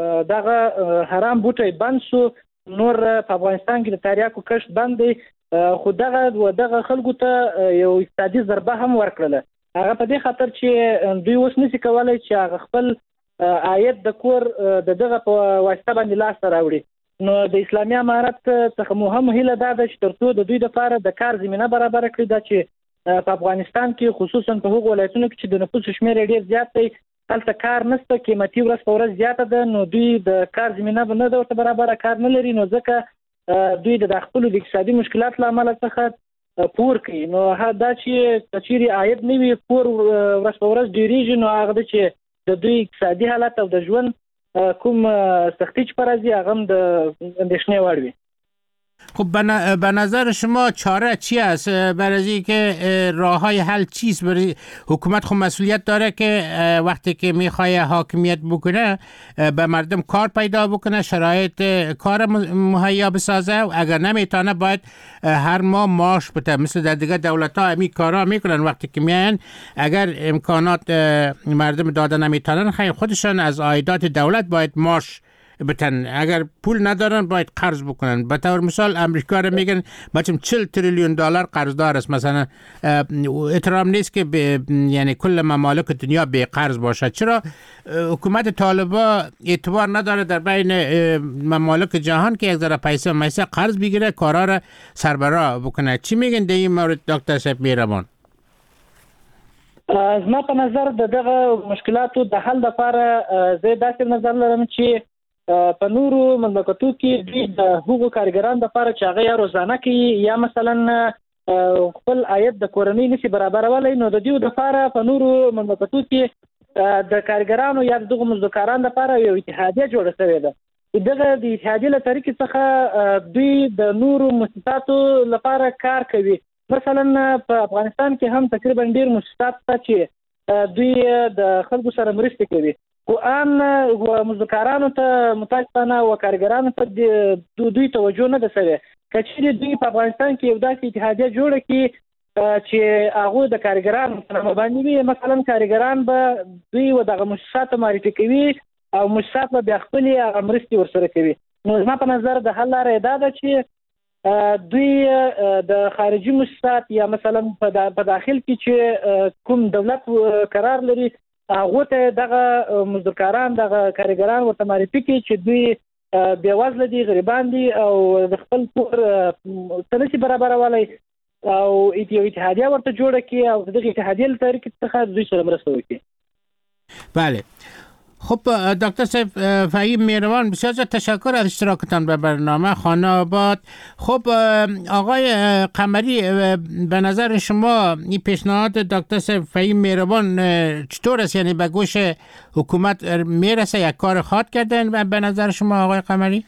دغه حرام بوټی بند شو. نور په افغانستان کې د تریاکو کښت بند دی، خو دغه خلکو ته یو اقتصادي ضربه هم ورکړله. هغه په دې خاطر چې دوی اوس نشي کولی چې هغه خپل عاید د کور د دغه په واسطه باندې لاسته راوړي. نو د اسلامي امارت څخه مهم هیله دا ده چې ترڅو د دوی لپاره د کار زمینه برابره کړي، دا چې په افغانستان کې خصوصا په هغو ولایتونو کې چې د نفوس شمېر ډېر زیات دی، هلته کار نشته، قیمتي ورځ په ورځ زیاته ده، نو دوی د کار زمینه به نه ده ورته برابره، کار نه لري، نو ځکه دوی د خپلو د اقتصادي مشکلات له امله څخه پور کوي. نو دا چې چیرې عاید نه وي، پور ورځ په ورځ ډېرېږي، نو هغه ده چې د دوی اقتصادي حالت او د ژوند کوم سختی چې پرازی هغه هم د اندیشنه وړ وي. خب به نظر شما چاره چی است برای اینکه راههای حل چیست؟ برای حکومت خب مسئولیت داره که وقتی که میخواد حاکمیت بکنه به مردم کار پیدا بکنه، شرایط کار مهیا بسازه، و اگر نمیتونه باید هر ماه معاش بده. مثل در دیگه دولت ها همین کارا میکنن، وقتی که میان اگر امکانات مردم داده نمیتونن خیلی خودشان از عایدات دولت باید معاش بتن، اگر پول ندارن باید قرض بکنن. به طور مثال امریکا رو میگن بچم 40 تریلیون دلار قرضدار است. مثلا احترام نیست که یعنی کل ممالک دنیا به قرض باشه. چرا حکومت طالبا اعتبار نداره در بین ممالک جهان که یک ذره پیسه قرض بگیره، کارا رو سربراه بکنه؟ چی میگن در این مورد دکتر صاحب مهربان؟ زما په نظر دغه مشکلاتو د حل لپاره زه داسې نظر لرم چې په نورو مملکتو کې دوی د هغو کارګرانو لپاره چې هغه یا روزانه کوي یا مثلا خپل عاید د کورنۍ نشي برابرولی، نو د دوی لپاره په نورو مملکتو کې د کارګرانو یا دغه مزدورکارانو لپاره یو اتحادیه جوړه شوې ده. دغه د اتحادیې له طریقې څخه دوی د نورو مؤسساتو لپاره کار کوي. مثلا په افغانستان کې هم تقریبا ډېر مؤسسات شته چې دوی د خلکو سره مرستې کوي، خو ان مزدورکارانو ته متاسفانه او کارګرانو ته دوی توجه نه ده شوې. که چېرې دوی په افغانستان کې یو داسې اتحادیه جوړه کړي چې هغوی د کارګرانو په نامه باندې وي، مثلا کارګران به دوی و دغه مؤسساتو معرفي کوي او مؤسسات به بیا خپلې مرستې ورسره کوي. نو زما په نظر د حل لاره دا ده چې دوی د خارجي مؤسسات یا مثلا په داخل کې چې کوم دولت قرار لري هغه ته دغه مزدورکاران دغه کارګران ورته معرفي کړي چې دوی بیوزله دي، غریبان دي او د خپل کور څه نشي برابرولی او یو اتحادیه ورته جوړه کړي او دغه اتحادیه له طریقې څخه دوی سره مرسته وکړي. بله. خب دکتر صاحب فهیم مهربان، بسیار تشکر از اشتراکتان به برنامه خانه آباد. خب آقای قمری، به نظر شما این پیشنهاد دکتر صاحب فهیم مهربان چطور است؟ یعنی به گوش حکومت میرسه؟ یک کار خواهد کردن به نظر شما آقای قمری؟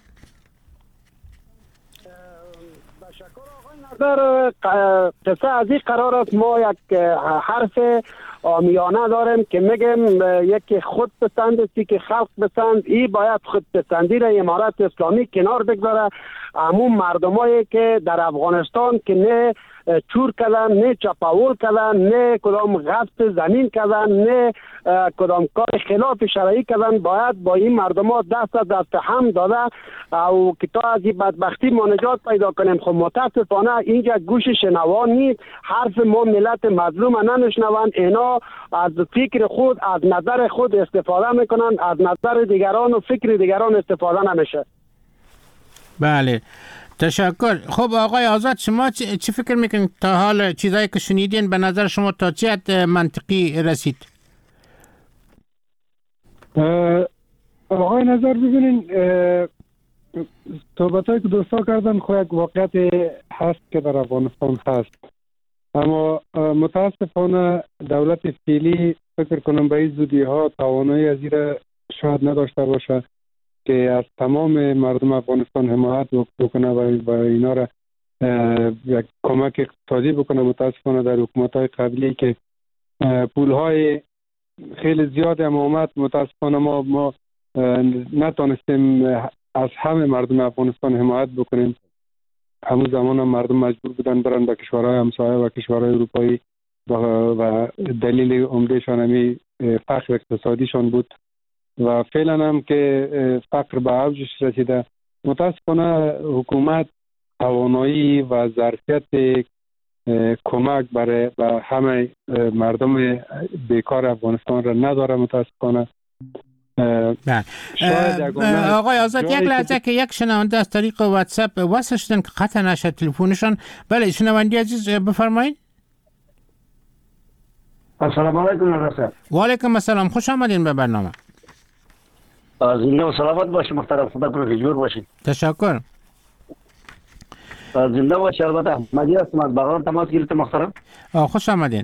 در قصه از این قرار است ما یک حرف آمیانه داریم که میگیم یکی خود پسند است که خلق پسند. ای باید خود پسندی را امارت اسلامی کنار بگذاره. همون مردمایی که در افغانستان که نه چور کردن، نه چپاول کردن، نه کدام غصب زمین کردن، نه کدام کار خلاف شرعی کردن، باید با این مردم ها دست هم داده او که تا از این بدبختی ما نجات پیدا کنیم. خب متاسفانه اینجا گوش شنوا نیست. حرف ما ملت مظلوم نمیشنوند. اینا از فکر خود، از نظر خود استفاده میکنن، از نظر دیگران و فکر دیگران استفاده نمیشه. بله، تشکر. خب آقای آزاد، شما چی فکر میکنید؟ تا حال چیزایی که شنیدین به نظر شما تا چه حد منطقی رسید؟ آقای نظر ببینین، صحبتایی که دوستا کردن خو یک واقعیت هست که در افغانستان هست، اما متاسفانه دولت فعلی فکر کنم به این زودی ها توانایی از این شاید نداشته باشه که از تمام مردم افغانستان حمایت بکنه و اینا را یک کمک اقتصادی بکنه. متاسفانه در حکومت‌های قبلی که پول‌های خیلی زیاد هم آمد، متاسفانه ما نتونستیم از همه مردم افغانستان حمایت بکنیم. همون زمان هم مردم مجبور بودن برن به کشورهای همسایه و کشورهای اروپایی و دلیل عمدهشان همی فقر اقتصادیشان بود و فعلا هم که فقر به اوجش رسیده. متاسفانه حکومت توانایی و ظرفیت کمک برای همه مردم بیکار افغانستان را نداره متاسفانه. آقای آزاد، یک لحظه که یک شنونده از طریق واتساپ وصل شدن که قطع نشد تلفنشان. بله شنونده عزیز بفرمایید. السلام علیکم رسول. و علیکم السلام، خوش آمدین به برنامه. زنده و سلامت باشی محترم، خدا کنه که جور باشی. تشکر. زنده باشی. البته احمدی هستم از بغلان تماس گرفتم محترم. خوش آمدین.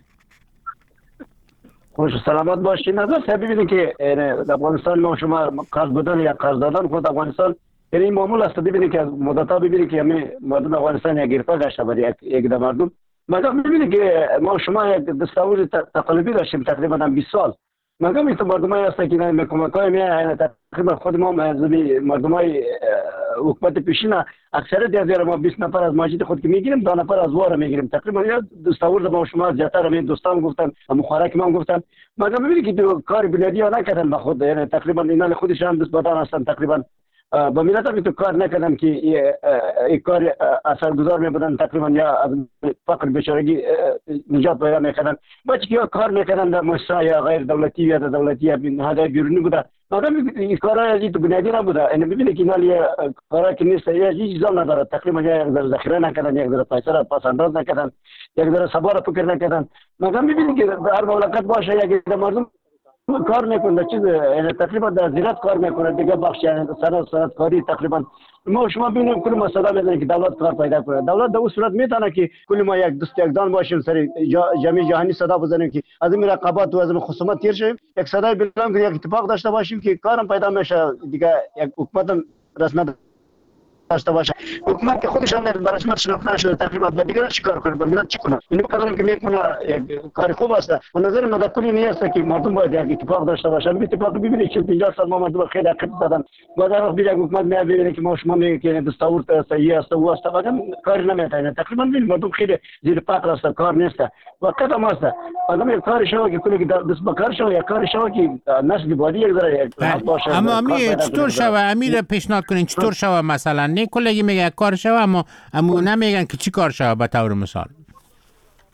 خوش سلامت باشین. نظر صاحب ببینید که افغانستان ما شما قرض بدن یا قرض دادن خود افغانستان یعنی معمول است. ببینید که مدت‌ها ببینید که همه مردم افغانستان یک گرفتار داشته برای یک ده مردم. مگر ببینید که ما شما یک دستور تقلبی داشتیم تقریبا 20 سال. مگر این مردمایی هستن که نه کمکای میاد تقریبا خود ما مردمای حکومت پیشین اکثریت از ما 20 نفر از ماجد خود که میگیریم 2 نفر از واره میگیریم. تقریبا یا دستور ما شما زیاتر همین دوستان گفتن مخارک ما گفتن. مگر ببینید که کار بلدی ها نکردن به خود، یعنی تقریبا اینا خودشان دست بدان هستن. تقریبا با ملت هم تو کار نکردن که یک کار اثرگذار میبودن. تقریبا یا از فقر بیچارگی نجات پیدا میکردن. بچه که کار میکردن در مؤسسه یا غیر دولتی یا دولتی یا نهادهای بیرونی بوده. مگر این کارا از این تو بنیادی نبوده. یعنی ببینید که اینا کارا که نیست، یا هیچ چیزا نداره. تقریبا یک ذره ذخیره نکردن، یک ذره پیسه را پس انداز نکردن، یک ذره صبر فکر نکردن. مگر ببینید که هر مملکت باشه یک مردم کار میکنه چیز، یعنی تقریبا در زراعت کار میکنه دیگه بخش، یعنی صنعت کاری تقریبا ما شما ببینیم کل مسئله میدونید که دولت کار پیدا کنه. دولت در اون صورت میتونه که کل ما یک دست یکدان باشیم سر جامعه جهانی صدا بزنیم که از این رقابت و از این خصومت تیر شیم، یک صدای بلند که یک اتفاق داشته باشیم که کارم پیدا میشه دیگه. یک حکومت رسمیت داشته باشه. حکومت که خودشان به رسمیت شناخته نشده تقریبا به دیگران چیکار کنه؟ به ملت چی کنه؟ اینو کارم که میکنه یک کار خوب است. و نظر من کلی نیست که مردم باید یک اتفاق داشته باشن. به اتفاق ببینید که 50 سال ما مردم خیلی عقب دادن. بعد وقت بیاد حکومت میاد ببینه که ما شما میگه که دستور صحیح است و است بعدم کار نمیکنه. تقریبا ببین مردم خیلی زیر فقر است، کار نیست. وقت هم است. بعدم یک کار شو که کلی دست به کار شو، یک کار شو که نسل بعدی یک ذره باشه. اما امیر چطور شو؟ امیر پیشنهاد کنین چطور شو مثلا؟ نه کلی میگه کار شو اما نمیگن که چی کار شو به طور مثال.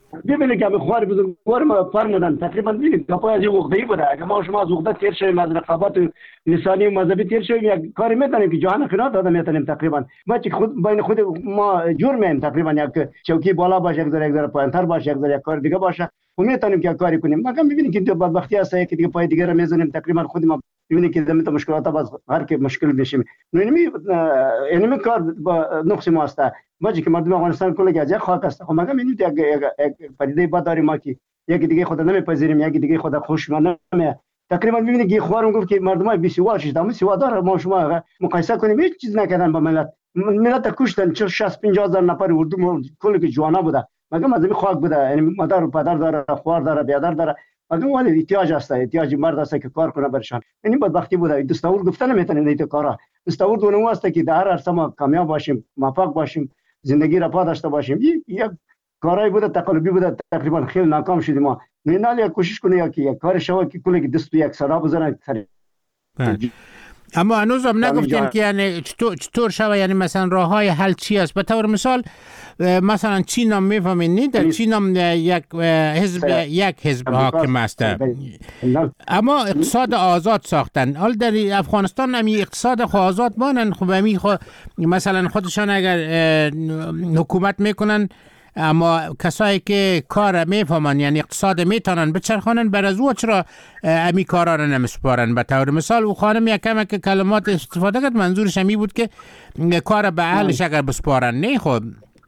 ببینید که خوار بزرگوار ما فرمودن تقریبا ببینید گپای از عقده‌ای بوده. اگه ما شما از عقده تیر شویم، از رقابت لسانی و مذهبی تیر شویم، یک کاری میتونیم که جهان خیانت داده میتونیم. تقریبا ما که خود بین خود ما جور میم، تقریبا یک چوکی بالا باشه، یک ذره پایین‌تر باشه، یک ذره یک کار دیگه باشه، و میتونیم که کاری کنیم. ما هم ببینید که بدبختی هست که دیگه پای دیگه رو میزنیم. تقریبا خود ما ببینید که زمین مشکلات باز هر کی مشکل میشیم. اینمی کار با نقص ما است. ما که مردم افغانستان کل که از یک خاک است. خب ما هم اینو یک پدیده بد داریم ما که یکی دیگه خود نمیپذیریم، یکی دیگه خود خوش نمیه. تقریبا ببینید که خوارم گفت که مردم بی سواد شدن، بی سواد ما شما مقایسه کنیم هیچ چیز نکردن با ملت کشتن. 60-50 هزار نفر اردو کل که جوانا بوده. مگه از این خاک بوده، یعنی مادر و پدر داره، خوار داره، بیادر داره. مگه ولی احتیاج است، احتیاج مرد است که کار کنه برشان. یعنی بدبختی بوده. دستور گفتن نمیتونه ایت کارا. دستور اون است که در هر سما کامیاب باشیم، موفق باشیم، زندگی را پا داشته باشیم. یک کارای بوده تقلبی بوده، تقریبا خیلی ناکام شدیم ما. نه کوشش کنه که یک کار شوا که کلی دست به یک سرا بزنه. اما هنوز هم نگفتین که یعنی چطور شوه، یعنی مثلا راه های حل چی است؟ به طور مثال مثلا چین هم میفهمین در چین هم یک حزب حاکم است، اما اقتصاد آزاد ساختن. حال در افغانستان هم اقتصاد آزاد مانن. خب مثلا خودشان اگر حکومت میکنن، اما کسایی که کار میفهمن یعنی اقتصاد میتونن بچرخانن، بر از او چرا امی کارا رو نمیسپارن؟ به طور مثال او خانم یکم که کلمات استفاده کرد، منظورش همی بود که کار به اهلش اگر بسپارن. نه خب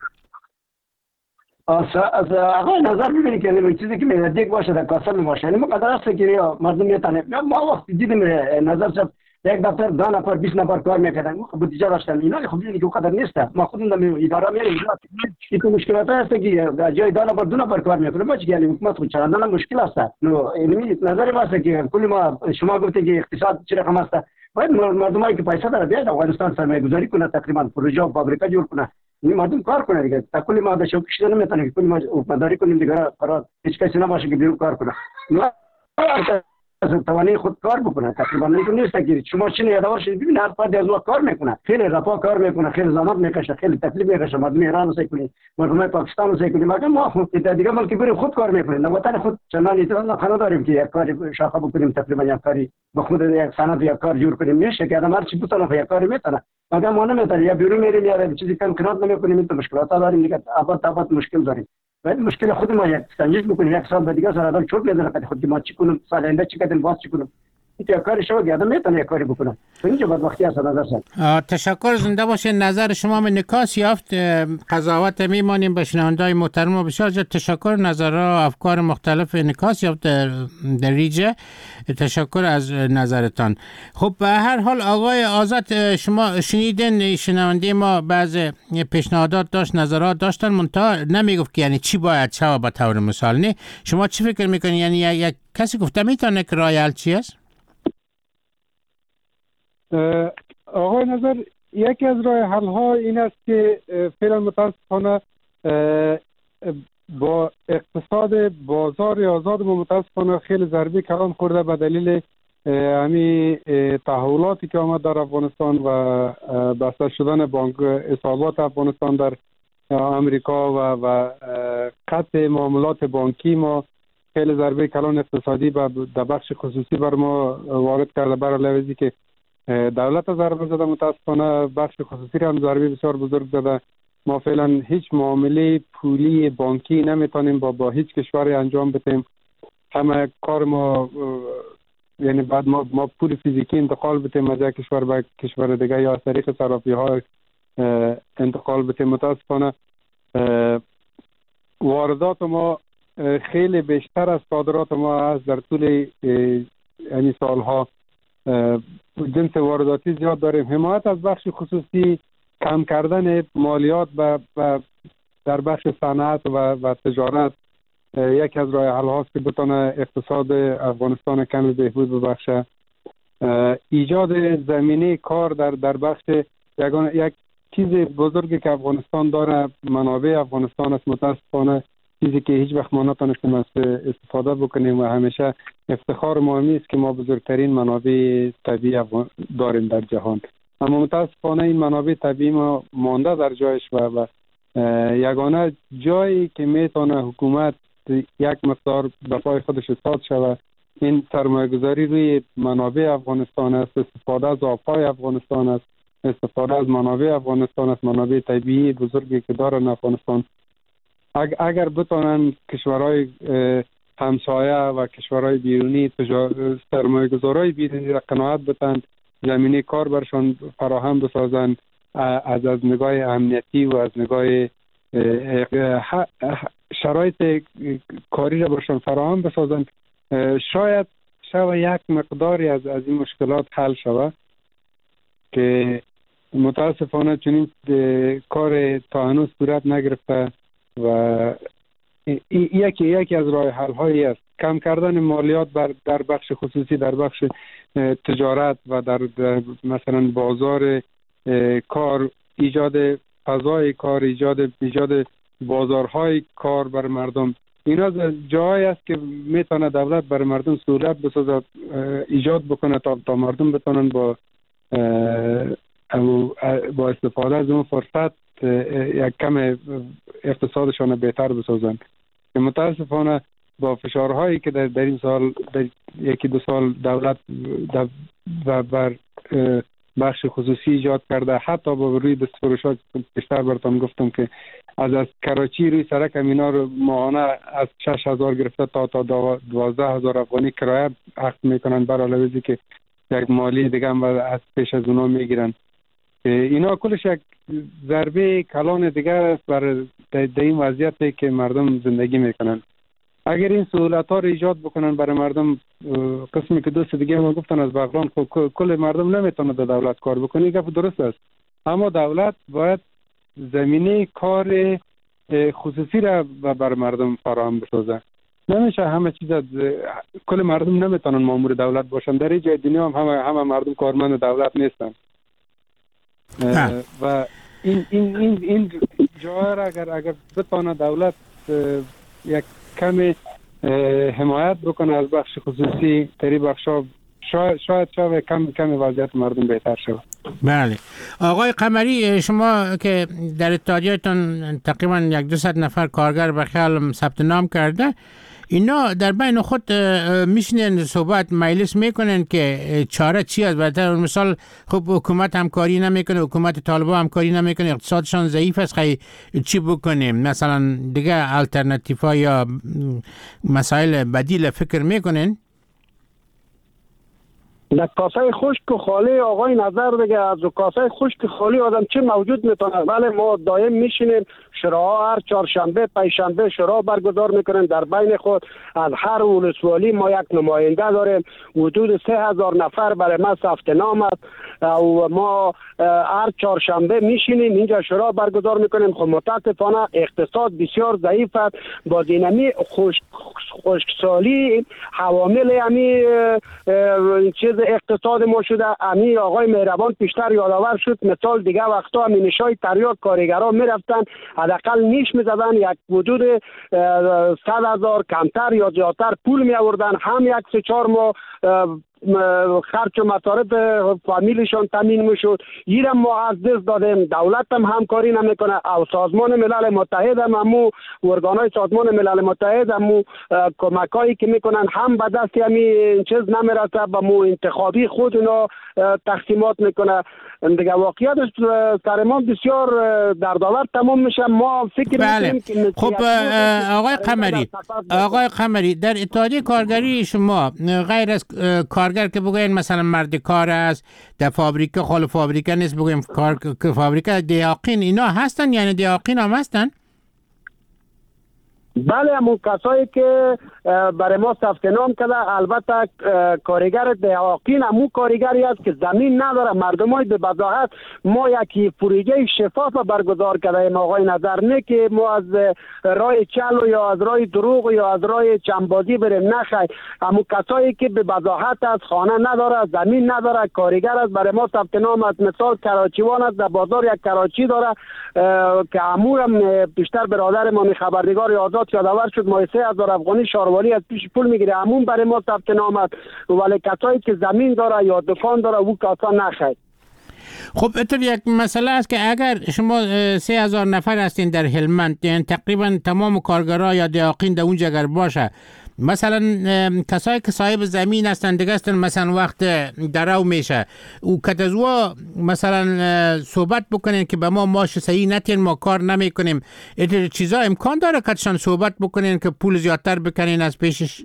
از آقای نظر ببینید که این چیزی که میادیک باشه در کاسه باشه، یعنی مقدر است که مردم میتونه. ما وقت دیدیم نظر شد یک دفتر 10 نفر 20 نفر کار میکردن، خب بودجه داشتن. اینا خب ببینید که اونقدر نیست. ما خودمون اداره میریم این مشکلات هست که جای 10 نفر 2 نفر کار میکنه. ما چه یعنی حکومت خود چرندن مشکل است. نو این نظر ما است که کلی ما شما گفتید که اقتصاد چه رقم است، باید مردمایی که پیسه داره بیاد افغانستان سرمایه گذاری کنه، تقریبا پروژه و فابریکا جور کنه، این مردم کار کنه دیگه. کلی ما داشو کشیده نمیتونه، کلی ما حکومتداری کنیم دیگه، قرار هیچ کسی نباشه که بیرون کار کنه. از توانی خود کار بکنه. تقریبا نیست که شما چنین یادوار شید. ببین هر فرد از وقت کار میکنه، خیلی رفاه کار میکنه، خیلی زحمت میکشه، خیلی تکلیف میکشه. مردم ایران رو سیکنی، مردم پاکستان رو سیکنی، مگر ما خود دیگه ملک بریم خود کار میکنیم. وطن خود چنان ایتران خانه داریم که یک کاری شاخه بکنیم، تقریبا یک کاری به خود یک سند یک کار جور کنیم. میشه که آدم هر چی بتونه یک کاری میتونه، مگر ما نمیتونیم. یا بیرون میریم یا چیزی کم کنات نمیکنیم. این مشکلات داریم دیگه، آباد مشکل داریم. باید مشکل خود ما یک سنجش بکنیم. یک سال دیگه سر آدم چوب میزنه که خود ما چی کنیم، سال آینده چی کردیم، باز چی کنیم. این کاری شما که آدم میتونه یک کاری بکنه. اینجا بدبختی است نظر سر. تشکر، زنده باشه. نظر شما انعکاس یافت. قضاوت میمانیم به شنونده‌های محترم و بسیار تشکر. نظرها افکار مختلف انعکاس یافت در ریجه. تشکر از نظرتان. خب به هر حال آقای آزاد، شما شنیدین شنونده ما بعض پیشنهادات داشت، نظرات داشتن، منتها نمیگفت که یعنی چی باید شوه به طور مثال. نه شما چی فکر میکنید؟ یعنی یک کسی گفته میتونه که راه حل چی است؟ آقای نظر، یکی از راه حل ها این است که فعلا متاسفانه با اقتصاد بازار آزاد متاسفانه خیلی ضربه کلان خورده به دلیل همین تحولاتی که آمد در افغانستان و بسته شدن بانک حسابات افغانستان در امریکا و قطع معاملات بانکی ما خیلی ضربه کلان اقتصادی در بخش خصوصی بر ما وارد کرده، برای لحاظی که دولت ضربه زده، متاسفانه بخش خصوصی را هم ضربه بسیار بزرگ زده. ما فعلا هیچ معامله پولی بانکی نمیتونیم با هیچ کشوری انجام بدیم. همه کار ما یعنی بعد ما پول فیزیکی انتقال بدیم از یک کشور به کشور دیگه یا از طریق صرافی ها انتقال بدیم. متاسفانه واردات ما خیلی بیشتر از صادرات ما است. در طول یعنی سالها جنس وارداتی زیاد داریم. حمایت از بخش خصوصی، کم کردن مالیات در بخش صنعت و تجارت یکی از راه حل هاست که بتونه اقتصاد افغانستان کمی بهبود ببخشه. ایجاد زمینه کار در بخش یک چیز بزرگی که افغانستان داره، منابع افغانستان است. متاسفانه چیزی که هیچ وقت ما نتونستیم از استفاده بکنیم و همیشه افتخار ما است که ما بزرگترین منابع طبیعی داریم در جهان. اما متاسفانه این منابع طبیعی ما مانده در جایش و یگانه جایی که میتونه حکومت یک مقدار به پای خودش ایستاد شود این سرمایه‌گذاری روی منابع افغانستان است، استفاده از آب‌های افغانستان است، استفاده از منابع افغانستان است، منابع طبیعی بزرگی که دارن افغانستان. اگر بتونن کشورهای همسایه و کشورهای بیرونی سرمایه‌گذارای بیرونی را قناعت بدن، زمینه کار برشان فراهم بسازند، از نگاه امنیتی و از نگاه شرایط کاری را برشان فراهم بسازند، شاید یک مقداری از این مشکلات حل شود که متاسفانه چنین کار تا هنوز صورت نگرفته و یکی از راه حل هایی است کم کردن مالیات در بخش خصوصی، در بخش تجارت و در مثلا بازار کار، ایجاد فضای کار، ایجاد بازارهای کار بر مردم. اینا جایی است که میتونه دولت بر مردم سهولت بسازد، ایجاد بکنه تا مردم بتونن با استفاده از اون فرصت یک کم اقتصادشان بهتر بسازن. که متاسفانه با فشارهایی که در این سال، در یکی دو سال دولت بر بخش خصوصی ایجاد کرده، حتی با روی دستفروشات بیشتر براتون گفتم که از کراچی روی سرک همینا رو ماهانه از 6,000 گرفته تا 12,000 افغانی کرایه عقد میکنن، بر علاوه که یک مالی دیگه هم از پیش از اونا میگیرن. اینا کلش یک ضربه کلان دیگر است بر این وضعیتی که مردم زندگی میکنن. اگر این سهولت ها رو ایجاد بکنن برای مردم، قسمی که دوست دیگه ما گفتن از بغلان، کل مردم نمیتونه در دولت کار بکنه، گپ درست است، اما دولت باید زمینه کار خصوصی را بر مردم فراهم بسازه. نمیشه همه چیز کل مردم نمیتونن مامور دولت باشن. در این جای دنیا هم همه مردم کارمند دولت نیستن و این جای را اگر بتونه دولت یک کمی حمایت بکنه از بخش خصوصی، در این بخشا شاید کمی وضعیت مردم بهتر شود. بله. آقای قمری، شما که در اتحادیه‌تان تقریبا 100-200 نفر کارگر به خیال ثبت نام کرده، اینا در بین خود میشنن صحبت مجلس میکنن که چاره چی است؟ برای مثال خب حکومت همکاری نمیکنه، حکومت طالبان همکاری نمیکنه، اقتصادشان ضعیف است، چی بکنیم؟ مثلا دیگه الटरनेटिव ها یا مسائل بدیل فکر میکنن؟ در کاسه خشک و خالی آقای نظر دیگه، از کاسه خشک خالی آدم چه موجود میتونه؟ بله ما دائم میشینیم، شورا هر چهارشنبه پیشنبه شورا برگزار میکنیم در بین خود. از هر ولسوالی ما یک نماینده داریم، حدود 3,000 نفر برای ما ثبت نام است و ما هر چهارشنبه میشینیم اینجا شورا برگزار میکنیم. خب متاسفانه اقتصاد بسیار ضعیف است. با دینامی خشکسالی حوامل همی چیز اقتصاد ما شده. امی آقای مهربان پیشتر یادآور شد، مثال دیگه وقتا همی نشای تریاک کارگرها میرفتن حداقل نیش میزدن، یک حدود 100,000 کمتر یا زیادتر پول می آوردن، هم 1-4 ماه خرچ و مصارف فامیلشان تامین میشد. ایرم ما از دست دادیم، دولت هم همکاری نمیکنه او سازمان ملل متحد هم همو ارگانهای سازمان ملل متحد همو کمکایی که میکنن هم به دست همین چیز نمیرسه، به مو انتخابی خود اینا تقسیمات میکنه. دیگه واقعیتش سر ما بسیار دردآور تمام میشه. ما فکر میکنیم که خب آقای قمری در اتحادیه کارگری شما غیر از کارگر که بگوین مثلا مرد کار است، در فابریکه خال فابریکه نیست بگویم فابریکه، دیاقین اینا هستن؟ یعنی دیاقین هم هستن؟ بله، همون کسایی که برای ما ثبت نام کرده. البته کارگر دیاقین همون کارگری است که زمین نداره. مردمای به وضاحت ما یکی پروژه شفاف برگزار کرده آقای نظر، نه که ما از راه چل یا از راه دروغ یا از راه چنبازی بریم، نه. همون کسایی که به وضاحت از خانه نداره، زمین نداره، کارگر است، برای ما ثبت نام است. مثال کراچیوان است، در بازار یک کراچی داره که همون بیشتر برادر ما خبرنگار آزاد یادآور شد، ما 3,000 افغانی شاروالی از پیش پول میگیره، همون برای ما ثبت نام است. ولی کسایی که زمین داره یا دکان داره او کاسا نخواهد. خب اینطور یک مسئله است که اگر شما 3000 نفر هستین در هلمند، یعنی تقریبا تمام کارگرها یا دیاقین در اونجا اگر باشه، مثلا کسایی که صاحب زمین هستن دیگه هستن، مثلا وقت درو میشه او کتزوا مثلا صحبت بکنین که به ما ماش صحیح نتین، ما کار نمی کنیم، این چیزا امکان داره کتشان صحبت بکنین که پول زیادتر بکنین از پیشش؟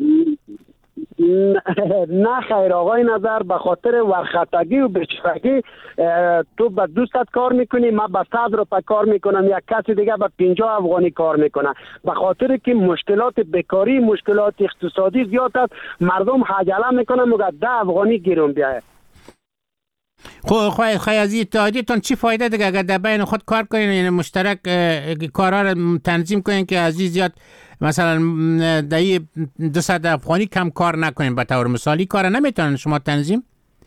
نه خیر آقای نظر، به خاطر ورختگی و بچگی تو به 200 کار میکنی، من به 100 روپیه کار میکنم، یک کسی دیگه به 50 افغانی کار میکنه. به خاطر که مشکلات بیکاری، مشکلات اقتصادی زیاد است، مردم عجله میکنن مگر 10 افغانی گیرون بیایه. خب از اتحادیتون چی فایده دیگه اگر در بین خود کار کنین، یعنی مشترک کارها رو تنظیم کنین که از این زیاد مثلا دایی 200 افغانی کم کار نکنین، به طور مثالی کار نمیتونن شما تنظیم؟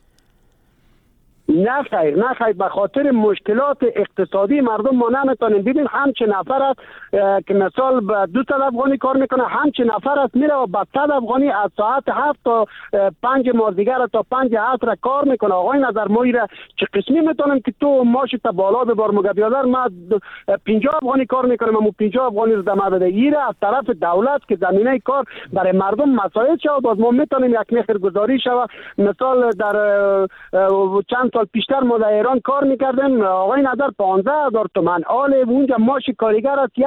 نه خیر به خاطر مشکلات اقتصادی مردم ما نمیتونیم. ببین همچه نفر است که مثال به 200 افغانی کار میکنه، همچه نفر است میره و به 100 افغانی از ساعت 7 تا 5 مازدیگر تا 5 عصر کار میکنه. آقای نظر ما ایره چه قسمی میتونیم که تو ماشی تا بالا ببر مگه بیادر ما 50 افغانی کار میکنم، اما 50 افغانی رو دما بده. ایره از طرف دولت که زمینه کار برای مردم مساعد شود، باز ما میتونیم یک نخر گذاری شود. مثال در چند سال پیشتر ما در ایران کار میکردیم، آقای نظر 15000 تومان، آل اونجا ماش کارگر است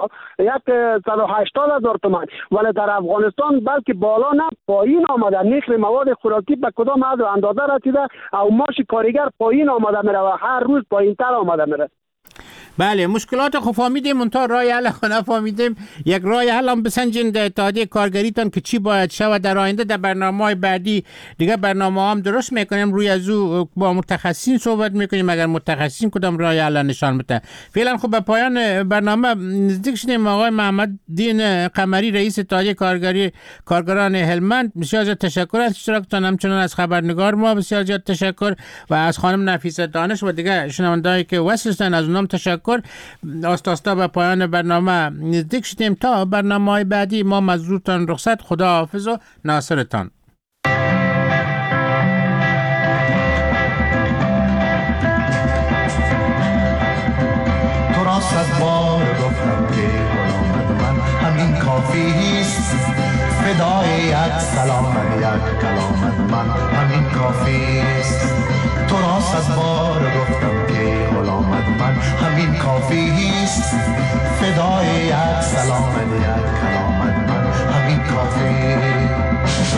180,000 تومان، ولی در افغانستان بلکه بالا نه پایین آمده. نرخ مواد خوراکی به کدام حد اندازه رسیده او ماش کارگر پایین آمده میره و هر روز پایین تر آمده میره. بله مشکلات خو فهمیدیم، منتها راه حل نفهمیدیم. یک راه حل هم بسنجین در اتحادیه کارگریتان که چی باید شود در آینده. در برنامه‌های بعدی دیگه برنامه هم درست میکنیم، روی از او با متخصصین صحبت میکنیم اگر متخصصین کدام راه حل نشان بده. فعلا خب به پایان برنامه نزدیک شدیم. آقای محمد دین قمری رئیس اتحادیه کارگران هلمند، بسیار زیاد تشکر از اشتراکتان، همچنان از خبرنگار ما بسیار زیاد تشکر و از خانم نفیسه دانش و دیگه شنوندهایی که وصلن از اونم تشکر. آستا به پایان برنامه نزدیک شدیم. تا برنامه‌های بعدی ما مزدورتان رخصت، خدا حافظ و ناصرتان. تو را 100 بار گفتم که غلام من همین کافیست، فدای یک سلام یک کلام من همین کافیست. تو را 100 بار گفتم که غلام من همین کافیست، فدای یک سلام یک کلام من همین کافیست.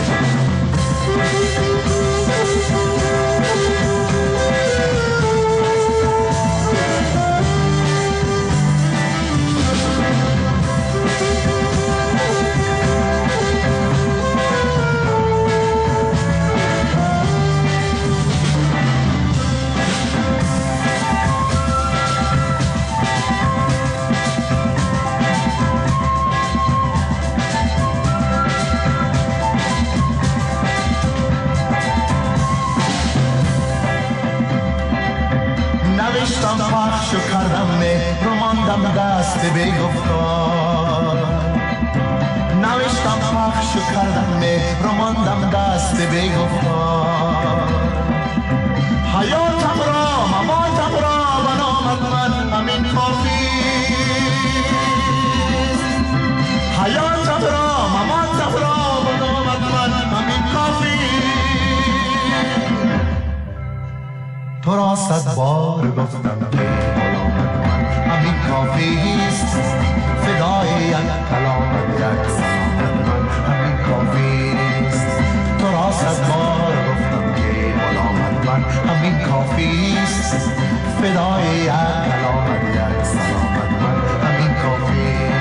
نوشتم پخش و کردم مهر و ماندم دست بیگفتار، نوشتم پخش و کردم مهر و ماندم دست بیگفتار. حیاتم را مماتم را به نامت من همین کافیست، حیاتم را مماتم را به نامت من همین کافیست. تو را 100 بار گفتم که غلام من همین کافیست، فدای یک کلام یک سلام من همین کافیست. تو را 100 بار گفتم که غلام من همین کافیست، فدای یک کلام یک سلام من همین کافیست.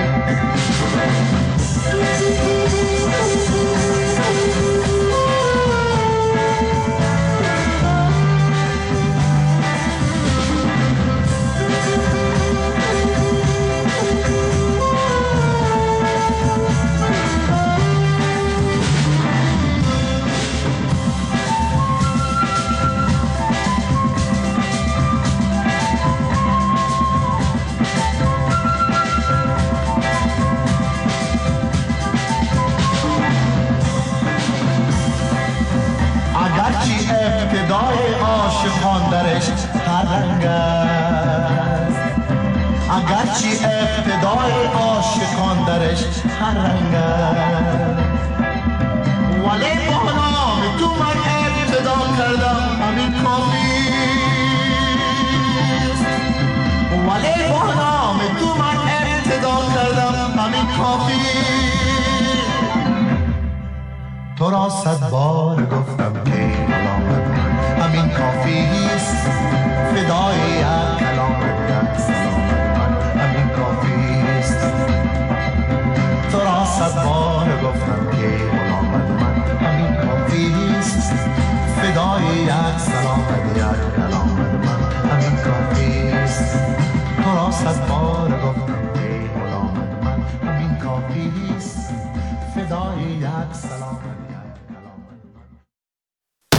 ابتدای عاشقان درش هر رنگ است، اگرچه ابتدای عاشقان درش هر رنگ است، ولی با نام تو من ابتدا کردم همین کافی است، ولی با نام تو من ابتدا کردم همین کافی. تو را 100 بار گفتم